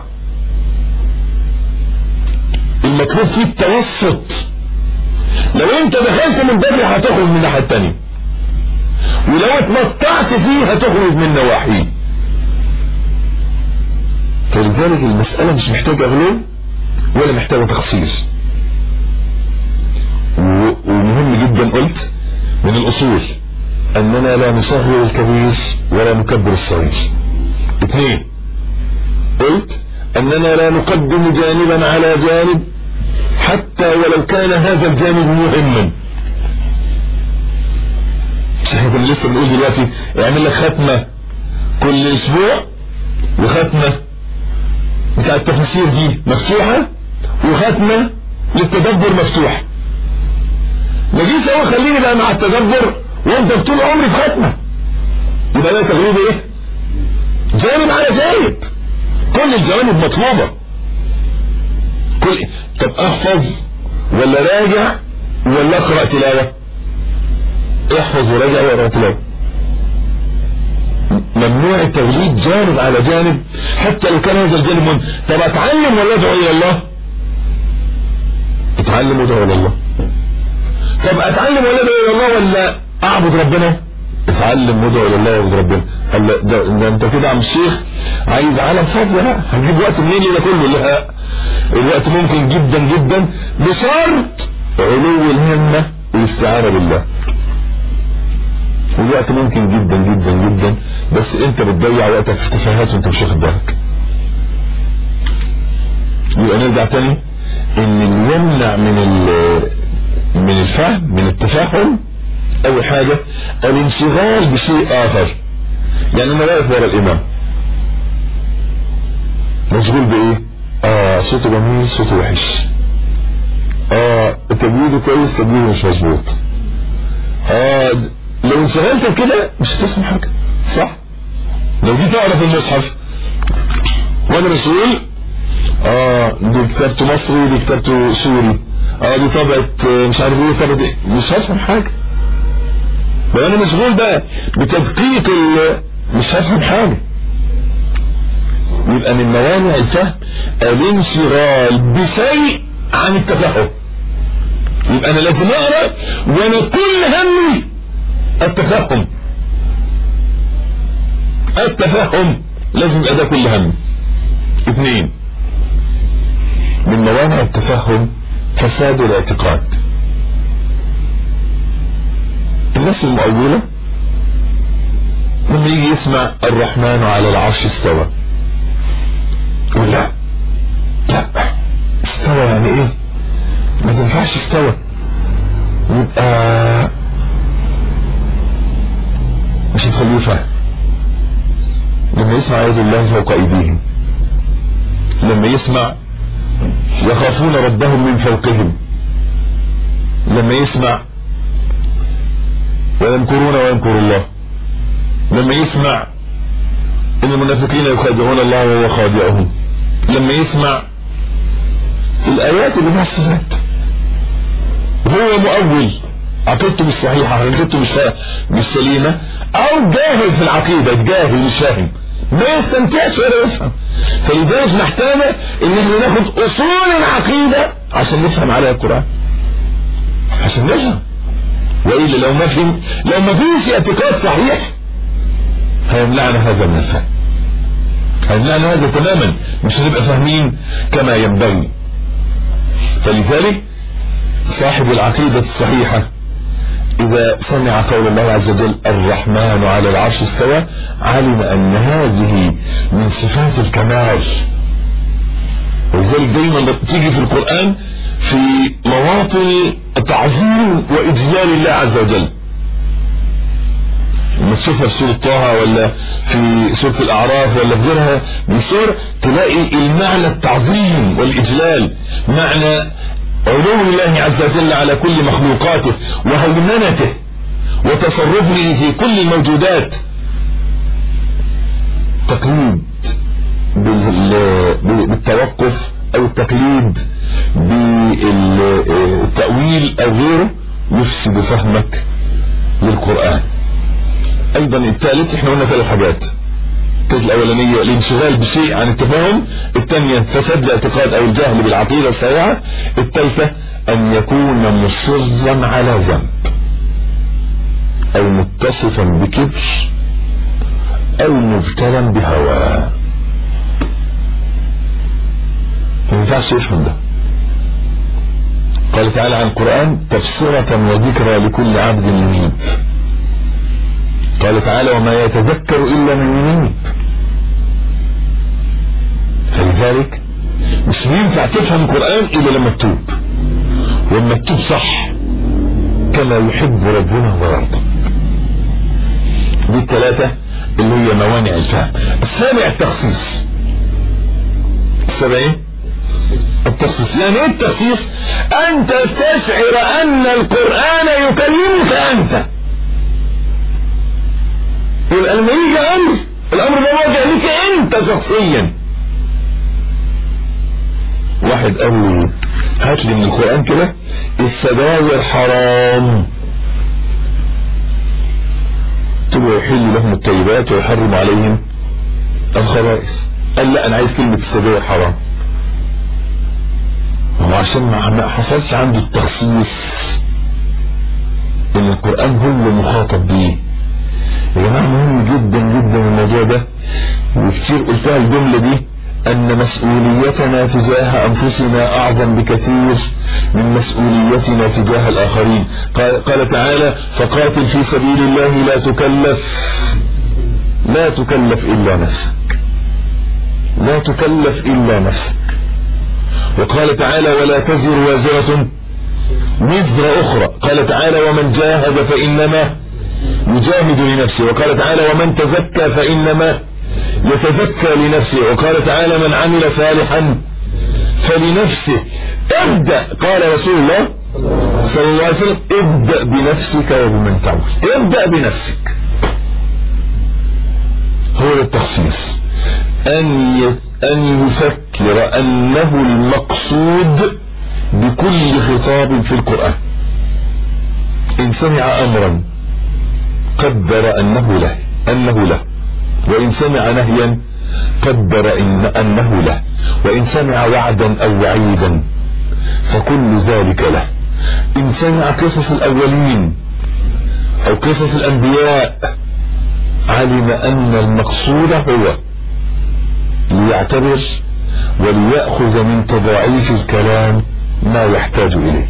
المطلوب فيه التوسط. لو انت دخلت من بدري هتخرج من الناحية التانية، ولو اتمتعت فيه هتخرج من نواحيه. فلذلك المسألة مش محتاجة غلو ولا محتاجة تخصيص. ومهم جدا قلت من الاصول اننا لا نصغر الكبير ولا نكبر الصغير. اثنين، قلت اننا لا نقدم جانبا على جانب حتى ولو كان هذا الجانب مهما. احنا لسه بنقول دلوقتي اعمل لك ختمة كل اسبوع، وختمة بتاع التفسير دي مفتوحة، وختمة للتدبر مفتوحة. ما جيش اهو خليني بقى مع التدبر وانت طول عمري في ختمة، يبقى ده تغليب ايه؟ جانب على جانب. كل الجوانب مطلوبة. كل طب احفظ ولا راجع ولا اقرأ تلاوة؟ احفظ وراجع واقرأ تلاوة. ممنوع التغليب جانب على جانب حتى لو كان هذا الجانب مهم. طب اتعلم ولا ادعو الى الله؟ اتعلم وادعو الى الله. طب اتعلم ولا ادعو الى الله ولا اعبد ربنا؟ اتعلم وادعو الى الله وارض ربنا. قال لا ده, ده انت كده عم الشيخ عايز عالم فاضي، لا هنجيب وقت منين ده كله؟ لا الوقت ممكن جدا جدا بشرط علو الهمة والاستعانة بالله. والوقت ممكن جدا جدا جدا بس انت بتضيع وقتك في تفاهات وانت مش واخد بالك. يبقى نرجع تاني ان اللي يمنع من من الفهم من التفاهم اول حاجة الانشغال بشيء اخر. يعني انا واقف ورا الامام مشغول بايه؟ اه صوته جميل صوته وحش، اه تجويده كويس تجويده مش مظبوط، اه لو انشغلت كده مش هتفهم حاجة صح؟ لو جيت اقرا في المصحف وانا مسؤول اه دي كتابته مصري دي كتابته سوري، اه دي طبعت مش عارف ايه طبعت ايه، مش هفهم حاجة. لو انا مشغول بقى بتدقيق مش هفهم حاجة. يبقى من موانع الفهم الانشغال بشيء عن التفهم. يبقى انا لازم اقرا وانا كل همي التفهم، التفهم لازم يبقى ده كل همي. اثنين من موانع التفهم فساد الاعتقاد. الناس المؤولة لما يجي يسمع الرحمن على العرش استوى يقول لا لا استوى يعني ايه؟ ما تنفعش استوى، يبقى مش هتخليه فهم. لما يسمع يد الله فوق ايديهم، لما يسمع يخافون ربهم من فوقهم، لما يسمع ويمكرون ويمكر الله، لما يسمع ان المنافقين يخادعون الله وهو خادعهم، لما يسمع الايات اللي فيها الصفات هو مؤول عقيدته مش صحيحه، عقيدته مش مش سليمه، او جاهل في العقيده، جاهل مش فاهم، ما يستمتعش ولا يفهم. فلذلك نحتاج ان احنا ناخد اصول العقيده عشان نفهم عليها القران، عشان نفهم. والا لو ما فهم لو ما فيش اعتقاد صحيح هيمنعنا هذا من الفهم، هيمنعنا هذا تماما، مش هنبقى فاهمين كما ينبغي. فلذلك صاحب العقيدة الصحيحة إذا سمع قول الله عز وجل الرحمن على العرش استوى علم أن هذه من صفات الكمال. ولذلك دايما تيجي في القرآن في مواطن تعظيم وإجلال الله عز وجل. لما تشوفها في سورة طه ولا في سورة الأعراف ولا في غيرها من سور تلاقي المعنى التعظيم والإجلال، معنى علو الله عز وجل على كل مخلوقاته وهيمنته وتصرفه في كل الموجودات. تقليد بالتوقف او التقليد بالتأويل او غيره يفسد فهمك للقرآن. ايضا الثالث احنا قلنا ثلاث حاجات، الثالث الاولانية الانشغال بشيء عن التفاهم، الثانية فساد الاعتقاد او الجهل بالعقيدة الصحيحة، الثالثة ان يكون مصرا على ذنب او متصفا بكبر او مبتلا بهوى. ما ينفعش يفهم ده. قال تعالى عن القرآن تبصرة وذكرى لكل عبد منيب. قال تعالى وما يتذكر الا من ينيب. فلذلك مش ينفع تفهم القرآن الا لما تتوب، ولما تتوب صح كما يحب ربنا ويرضى. دي الثلاثة اللي هي موانع الفهم. السابع التخصيص. السابع ايه؟ التخصيص. يعني ايه التخصيص؟ ان تستشعر ان القرآن يكلمك انت. يبقى لما يجي امر الامر ده واجه لك انت شخصيا. واحد قال لي هات لي من القرآن كده السجاير حرام، تبقى يحل لهم الطيبات ويحرم عليهم الخبائث. قال لا انا عايز كلمة السجاير حرام. هو عشان ما حصلش عنده التخصيص ان القرآن هو مخاطب بيه، يا جماعة مهم جدا جدا الموضوع ده، وكتير قلتها الجملة دي، ان مسؤوليتنا تجاه انفسنا اعظم بكثير من مسؤوليتنا تجاه الاخرين. قال, قال تعالى فقاتل في سبيل الله لا تكلف لا تكلف الا نفسك، لا تكلف الا نفسك. وقال تعالى ولا تزر وازرة وزر اخرى. قال تعالى ومن جاهد فانما يجاهد لنفسه. وقال تعالى ومن تزكى فانما يتزكى لنفسه. وقال تعالى من عمل صالحا فلنفسه. ابدأ، قال رسول الله صلى الله عليه وسلم ابدأ بنفسك وبمن تعول. ابدأ بنفسك. هو التخصيص، ان ان يفكر انه المقصود بكل خطاب في القرآن. ان سمع امرا قدر انه له انه له وإن سمع نهيا قدر إن أنه له، وإن سمع وعدا أو وعيدا فكل ذلك له. إن سمع قصص الأولين أو قصص الأنبياء علم أن المقصود هو ليعتبر وليأخذ من تضاعيف الكلام ما يحتاج إليه.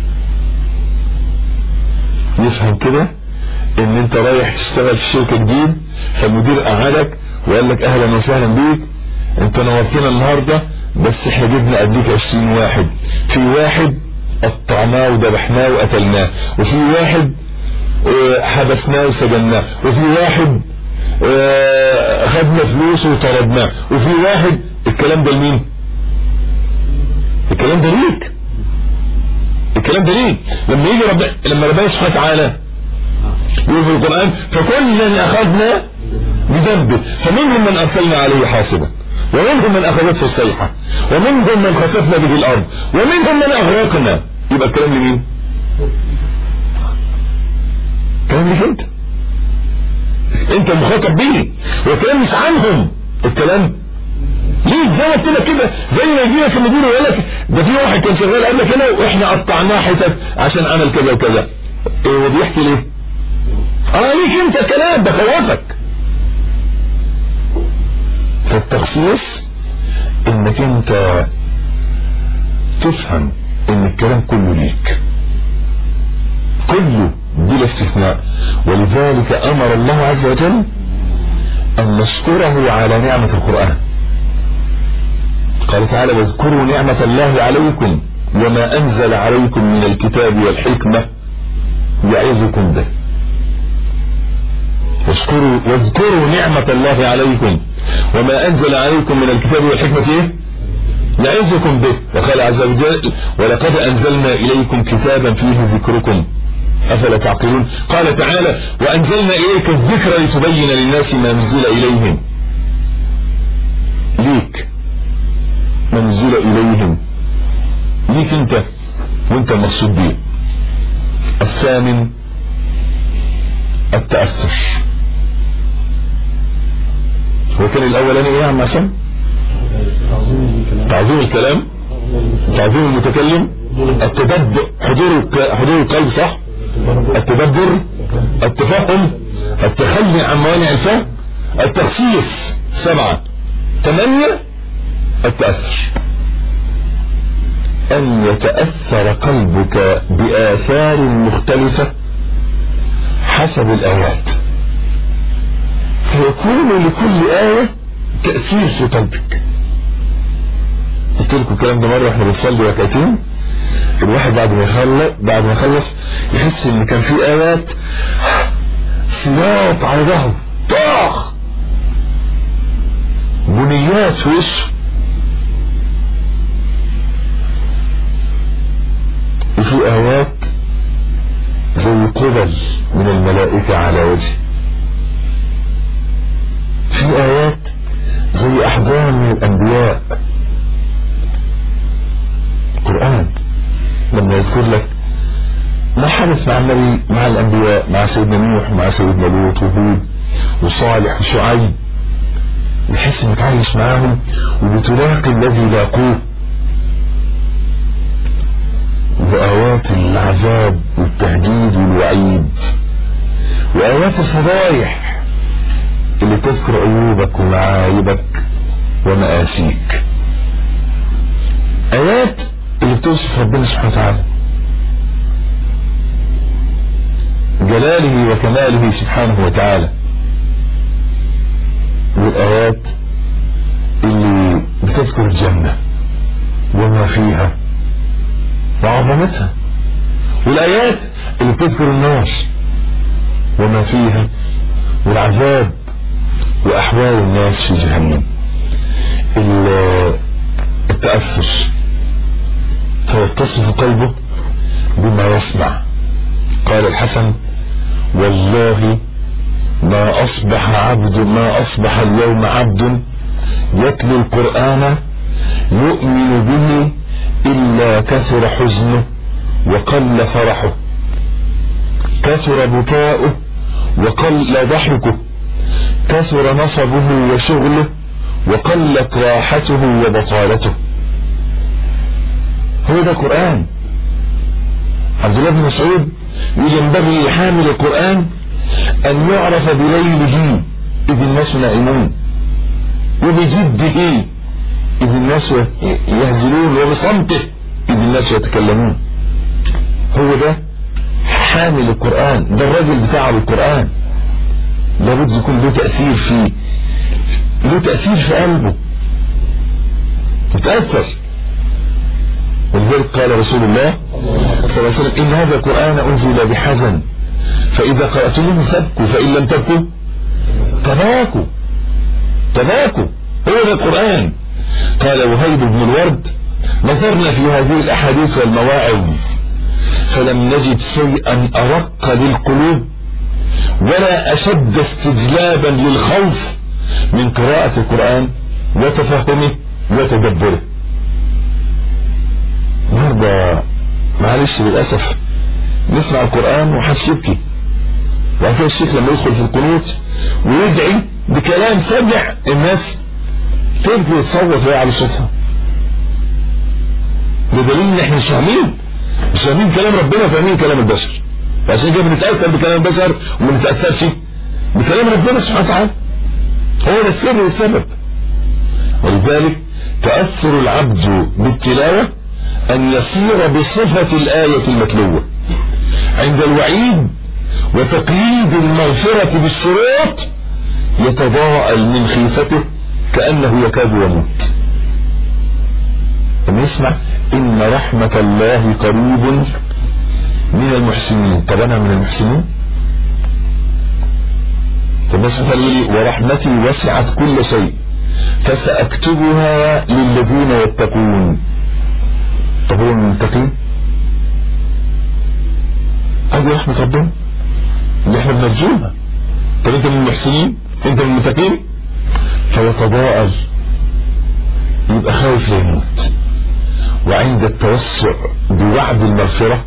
يفهم كده ان انت رايح تشتغل في شركة جديد، فالمدير قعدك وقال لك اهلا وسهلا بيك، انت نورتنا النهاردة، بس احنا جبنا قبليك عشرين واحد، في واحد قطعناه وذبحناه وقتلناه، وفي واحد اه حبسناه وسجناه، وفي واحد اه خدنا فلوس وطردناه، وفي واحد. الكلام ده لمين؟ الكلام ده ليك، الكلام ده ليك. لما يجي رب... لما ربنا سبحانه وتعالى يقول في القرآن فكلا أخذنا بذنبه فمنهم من أرسلنا عليه حاصبا ومنهم من أخذته الصيحة ومنهم من خسفنا به الأرض ومنهم من أغرقنا. يبقى الكلام لمين؟ الكلام لك انت، انت المخاطب بيه، والكلام مش عنهم، الكلام ليه؟ زي ما قلت لك كده، زي ما يجي لك المدير ويقول لك ده في واحد كان شغال قبل كده واحنا قطعناه حتت عشان عمل كذا وكذا. ايه هو بيحكي ليه؟ اه ليك انت الكلام ده خوفك. فالتخصيص انك انت تفهم ان الكلام كله ليك، كله بلا استثناء. ولذلك امر الله عز وجل ان نشكره على نعمة القرآن. قال تعالى واذكروا نعمة الله عليكم وما انزل عليكم من الكتاب والحكمة يعظكم به. واذكروا واذكروا نعمة الله عليكم وما انزل عليكم من الكتاب والحكمة ايه؟ يعظكم به. وقال عز وجل ولقد انزلنا اليكم كتابا فيه ذكركم افلا تعقلون. قال تعالى وانزلنا اليك الذكر لتبين للناس ما نزل اليهم. ليك ما نزل اليهم، ليك انت وانت المقصود بيه. الثامن التأثر. هو كان الاولاني ايه يا عم عشان تعظيم الكلام، تعظيم المتكلم، التدبر، حضور حضور القلب، صح، التدبر، التفهم، التخلي عن موانع الفهم، التخصيص. سبعة. ثمانية التأثر، ان يتأثر قلبك بآثار مختلفة حسب الآيات، فيكون لكل آية تأثير في قلبك. قلت لكم الكلام ده مرة احنا بنصلي ركعتين، الواحد بعد ما يخلص بعد ما يخلص يحس ان كان في آيات سياط على ظهره، طاخ بنيات في وشه، وفي آيات زي قبل من الملائكة على وجهه، في آيات زي أحزان من الأنبياء. القرآن لما يذكر لك ما حدث مع النبي مع الأنبياء، مع سيدنا نوح ومع سيدنا لوط وهود وصالح وشعيب، وتحس انك عايش معاهم وبتلاقي الذي لاقوه. وآيات العذاب والتهديد والوعيد، وآيات الفضايح اللي تذكر عيوبك ومعايبك ومآسيك. آيات اللي بتوصف ربنا سبحانه وتعالى جلاله وكماله سبحانه وتعالى، والآيات اللي بتذكر الجنة وما فيها وعظمتها، والآيات اللي بتذكر النار وما فيها والعذاب وأحوال الناس في جهنم. التأثر فيتصف قلبه بما يسمع. قال الحسن: والله ما أصبح عبد ما أصبح اليوم عبد يتلو القرآن يؤمن به إلا كثر حزنه وقل فرحه، كثر بكاؤه وقل ضحكه، كثر نصبه وشغله وقلت راحته وبطالته. هو ده القرآن. عبد الله بن مسعود ينبغي لحامل القرآن أن يعرف بليله إذ الناس نائمون، وبجده إذ الناس يهزلون، وبصمته إذ الناس يتكلمون. هو ده حامل القرآن، ده الراجل بتاع القرآن. لابد يكون له تأثير فيه، له تأثير في قلبه، يتأثر. ولذلك قال رسول الله صلى الله عليه وسلم: إن هذا القرآن أنزل بحزن فإذا قرأتموه فابكوا فإن لم تبكوا تباكوا. تباكوا هو ده القرآن. قال وهيب بن الورد: نظرنا في هذه الأحاديث والمواعظ فلم نجد شيئا أرق للقلوب ولا أشد استجلابا للخوف من قراءة القرآن وتفهمه وتدبره. النهارده معلش للأسف نسمع القرآن وحش يبكي، وبعد كده الشيخ لما يدخل في القنوت ويدعي بكلام سمع الناس تبكي وتصوت وهي على صوتها. ده دليل ان احنا مش فاهمين مش فاهمين كلام ربنا، فاهمين كلام البشر، فعشان كده بنتأثر بكلام البشر وما بنتأثرش بكلام ربنا سبحانه وتعالى. هو ده السر والسبب. ولذلك تأثر العبد بالتلاوة أن يصير بصفة الآية المتلوة عند الوعيد وتقييد المغفرة بالشروط يتضاءل من خيفته كأنه يكاد يموت. لما يسمع إن رحمة الله قريب من المحسنين، طب أنا من المحسنين؟ طب سبحانه يقول: ورحمتي وسعت كل شيء فسأكتبها للذين يتقون. طب هو من المتقين؟ هذه رحمة ربنا اللي احنا بنرجوها. طب انت من المحسنين؟ انت من المتقين؟ فيتضاءل، يبقى خايف لا يموت. وعند التوسع بوعد المغفرة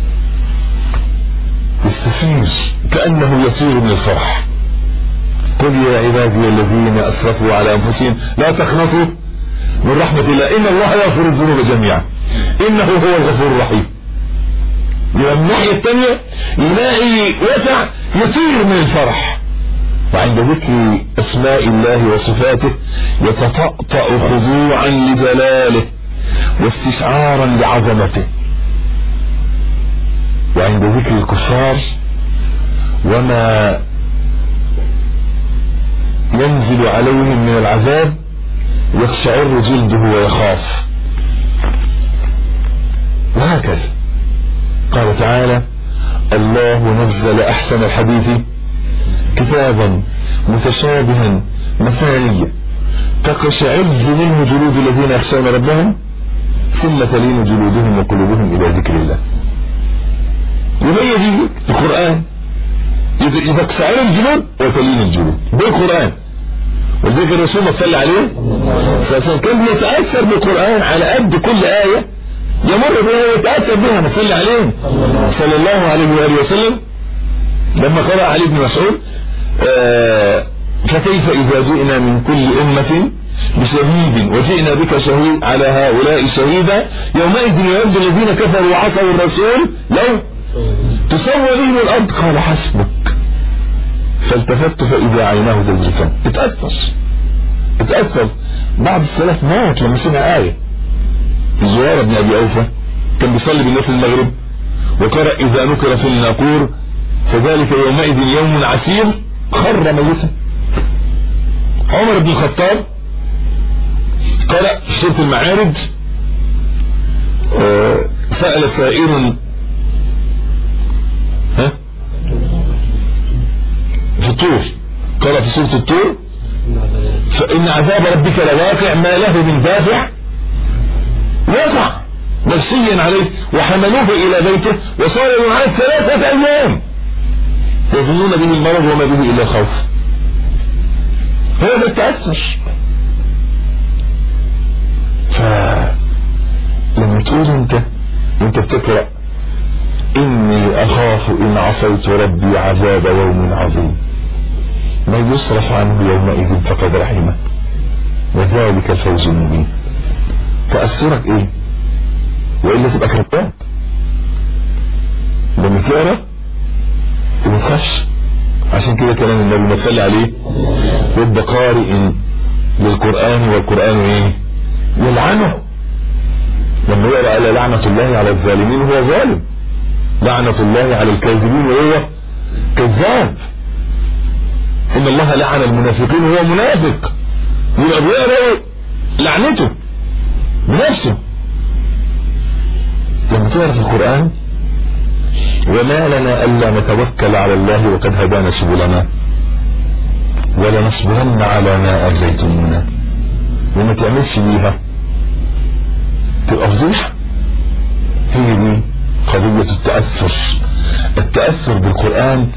يستفيد كأنه يطير من الفرح. قل يا عبادي الذين أسرفوا على أنفسهم لا تقنطوا من رحمة الله إن الله يغفر الذنوب جميعا إنه هو الغفور الرحيم. يبقى من الناحية الثانية يلاقي وسع يطير من الفرح. وعند ذكر أسماء الله وصفاته يتطأطأ خضوعا لجلاله واستشعارا لعظمته. وعند ذكر الكفار وما ينزل عليهم من العذاب يقشعر جلده ويخاف. وهكذا قال تعالى: الله نزل أحسن الحديث كتابا متشابها مثانية تقشعر منه جلود الذين يخشون ربهم ثم تلين جلودهم وقلوبهم إلى ذكر الله. يبين دي القرآن، إذا تقشعر الجلود وتلين الجلود بالقرآن. ولذلك الرسول صلى عليه فعشان كان يتأثر بالقرآن على قد كل آية يمر بها ويتأثر بها. نصلي عليه صلى الله عليه وآله وسلم لما قرأ علي بن مسعود: آه فكيف إذا جئنا من كل أمة بشهيد وجئنا بك شهيد على هؤلاء شهيدا يومئذ يود الذين كفروا وعصوا الرسول لو تسوى بهم الأرض. قال: حسبك فالتفت فإذا عيناه تذرفان. اتأثر اتأثر بعض السلف مات لما سمع آية. زهير بن أبي أوفى كان بيصلي بالناس المغرب وقرأ إذا نكر في الناقور فذلك يومئذ يوم عسير خر ميتا. عمر بن الخطاب قرأ في سورة المعارج آه سأل سائر ها في الطور، قرأ في سورة الطور فإن عذاب ربك لواقع ما له من دافع وقع نفسيا عليه وحملوه إلى بيته وصار يعاد ثلاثة أيام يظنون به المرض وما به إلا خوف. هذا التأثر. فلما تقول انت وانت بتقرأ إني أخاف إن عصيت ربي عذاب يوم عظيم ما يصرف عنه يومئذ فقد رحمه وذلك الفوز المبين، تأثرك ايه؟ وإلا تبقى كذاب. لما تقرأ ومتخش. عشان كده كلام النبي ما صلى عليه رب قارئ للقرآن والقرآن ايه؟ يلعنه. لما يقرأ على لعنة الله على الظالمين وهو ظالم، لعنة الله على الكاذبين وهو كذاب. إن الله لعن المنافقين وهو منافق، يبقى بيقرأ لعنته بنفسه. لما تقرأ في القرآن وما لنا ألا نتوكل على الله وقد هدانا سبلنا ولنصبرن على ما آذيتمونا، وما تعملش بيها تبقى فضيحة. هي دي قضية التأثر. التأثر بالقرآن،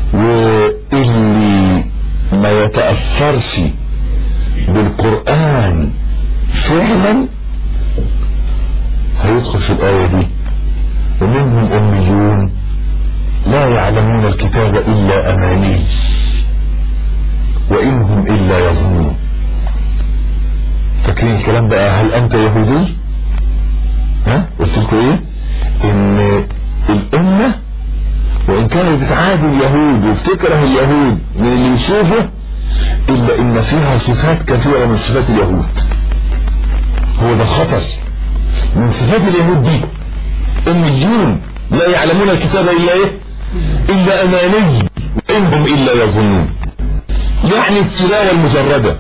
واللي ما يتأثرش بالقرآن فعلا هيدخل في الآية دي. ومنهم أميون لا يعلمون الكتاب إلا أماني وإنهم إلا يظنون. فاكرين الكلام بقى؟ هل أنت يهودي؟ ها؟ قلت لكم إيه؟ إن الأمة وإن كانت بتعادي اليهود وبتكره اليهود من اللي يشوفه إلا إن فيها صفات كثيرة من صفات اليهود. هو ده خطر من صفات اليهود دي. أميون لا يعلمون الكتاب إلا إيه؟ إلا أماني وإنهم إلا يظنون. يعني التلاوة المجردة.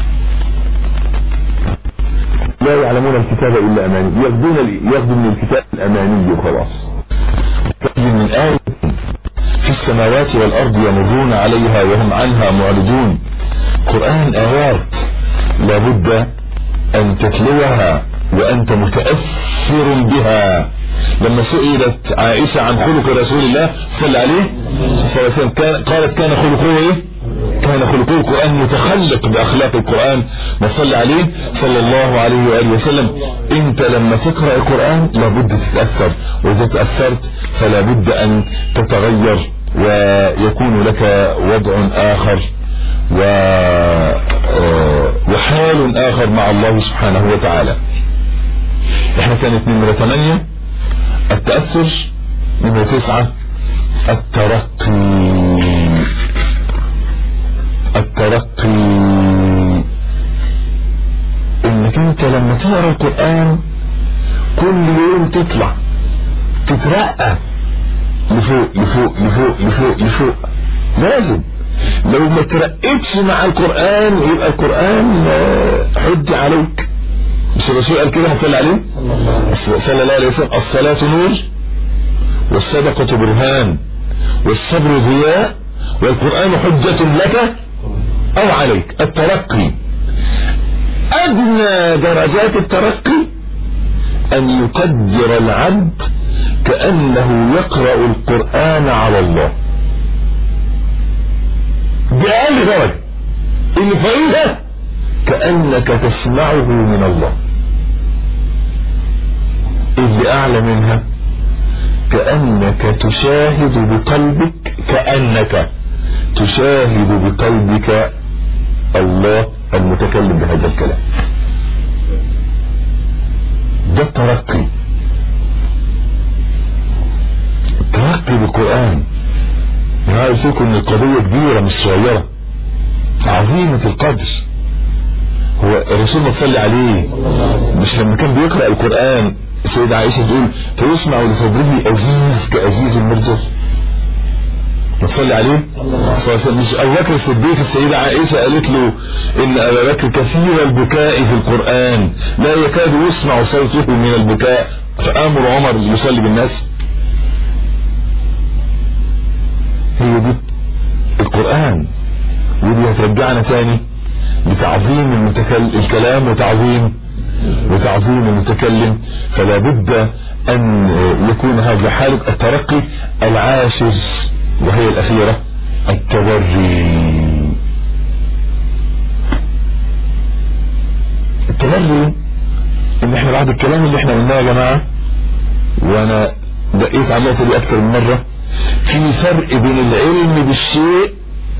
لا يعلمون الكتاب إلا أماني، ياخذون ياخذوا من الكتاب الأماني وخلاص. من آية في السماوات والأرض يمرون عليها وهم عنها معرضون. قرآن آيات لابد أن تتلوها وأنت متأثر بها. لما سئلت عائشة عن خلق رسول الله صلى عليه صلى الله عليه وسلم قالت كان خلقه ايه؟ كان خلقه القرآن، متخلق بأخلاق القرآن. ما صلى عليه صلى الله عليه وآله وسلم. انت لما تقرأ القرآن لابد تتأثر، وإذا تأثرت فلا بد أن تتغير ويكون لك وضع آخر وحال آخر مع الله سبحانه وتعالى. احنا كانت نمرة ثمانية التأثر. نمرة تسعة الترقي. الترقي انك انت لما تقرأ القرآن كل يوم تطلع تترقى لفوق لفوق لفوق لفوق لفوق. لازم. لو ما ترقيتش مع القرآن يبقى القرآن حج عليك. مش الرسول قال كده صلى عليه صلى الله عليه وسلم الصلاة نور والصدقة برهان والصبر ضياء والقرآن حجة لك أو عليك. الترقي أدنى درجات الترقي أن يقدر العبد كأنه يقرأ القرآن على الله. بأقل درجة اللي فوقها كأنك تسمعه من الله. اللي أعلى منها كأنك تشاهد بقلبك كأنك تشاهد بقلبك الله المتكلم بهذا الكلام. ده الترقي. الترقي بالقرآن. أنا عايز أقول إن القضية كبيرة، مش مش صغيرة، عظيمة القدر. هو الرسول ما صلى عليه مش لما كان بيقرأ القرآن السيدة عائشة تقول فيسمع لصدره أزيز كأزيز المرجل؟ ما تصلي عليه مش أبو بكر الصديق السيدة عائشة قالت له إن أبا بكر كثير البكاء في القرآن لا يكاد يسمع صوته من البكاء، فآمر عمر يصلي بالناس. هي دي القرآن، ودي هترجعنا تاني لتعظيم المتكلم الكلام وتعظيم وتعظيم المتكلم. فلا بد أن يكون هذا حالة الترقي. العاشر وهي الأخيرة التبري. التبري ان احنا بعد الكلام اللي احنا قلناه يا جماعة، وانا دقيت عليها تاني اكتر من مرة، في فرق بين العلم بالشيء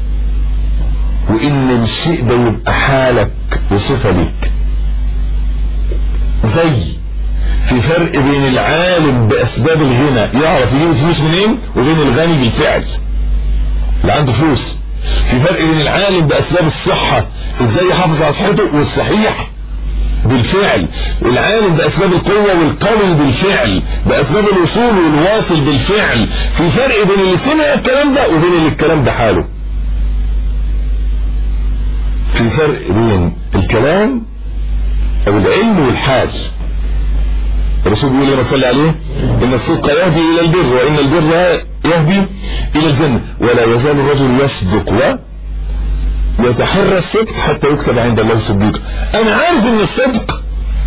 وان الشيء ده يبقى حالك وصفة ليك. زي في فرق بين العالم باسباب الغنى يعرف يجيب فلوس منين، وبين الغني بالفعل اللي عنده فلوس. في فرق بين العالم باسباب الصحة ازاي يحافظ على صحته والصحيح بالفعل، العالم باسباب القوة والقوي بالفعل، باسباب الوصول والواصل بالفعل. في فرق بين اللي سمع الكلام ده وبين اللي الكلام ده حاله. في فرق بين الكلام او العلم والحال. الرسول بيقول لما صلى عليه ان الصدق يهدي الى البر وان البر يهدي الى الجنة، ولا يزال الرجل يصدق ويتحرى الصدق حتى يكتب عند الله صديقا. انا عارف ان الصدق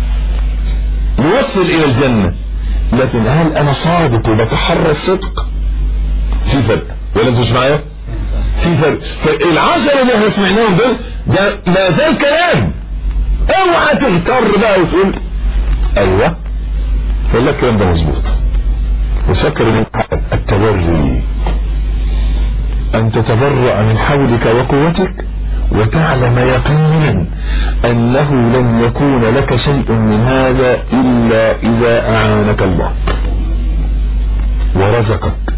يوصل الى الجنة، لكن هل انا صادق وبتحرى الصدق؟ في فرق ولا انتوا مش معايا؟ في فرق. فالعشرة اللي احنا سمعناهم دول ده ما زال كلام. اوعى تغتر بقى وتقول ايوه والله الكلام ده مظبوط، وفكر ان التبري ان تتبرأ من حولك وقوتك وتعلم يقينا انه لن يكون لك شيء من هذا الا اذا اعانك الله ورزقك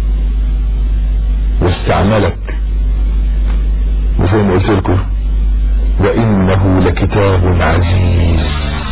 واستعملك. وزي ما قلت لكم وانه لكتاب عزيز.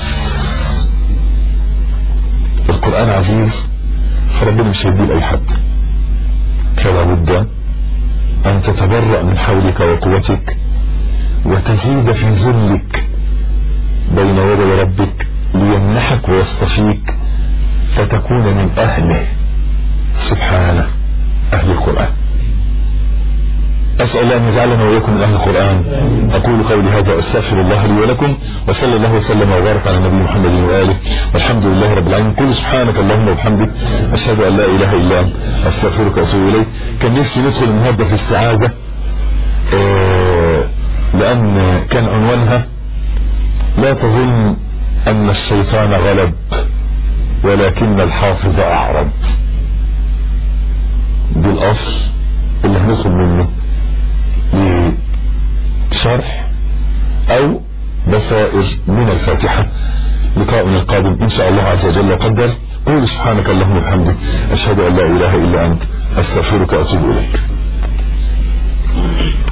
القرآن عزيز، فربنا مش هيديه لأي حد. فلا بد أن تتبرأ من حولك وقوتك وتزيد في ذلك بين يدي ربك ليمنحك ويصطفيك فتكون من أهله سبحانه، أهل القرآن. أسأل الله أن يجعلنا وإياكم من أهل القرآن. أقول قولي هذا أستغفر الله لي ولكم، وصلى الله وسلم وبارك على النبي محمد وآله، والحمد لله رب العالمين. قل سبحانك اللهم وبحمدك أشهد أن لا إله إلا أنت أستغفرك وأتوب إليك. كان نفسي ندخل النهارده في استعاذة آه لأن كان عنوانها لا تظن أن الشيطان غلب ولكن الحافظ أعرض. دي الأصل اللي هندخل منه لشرح او بصائر من الفاتحة. لقاءنا القادم ان شاء الله عز وجل وقدر. قول سبحانك اللهم وبحمدك اشهد ان لا اله الا انت استغفرك واتوب اليك.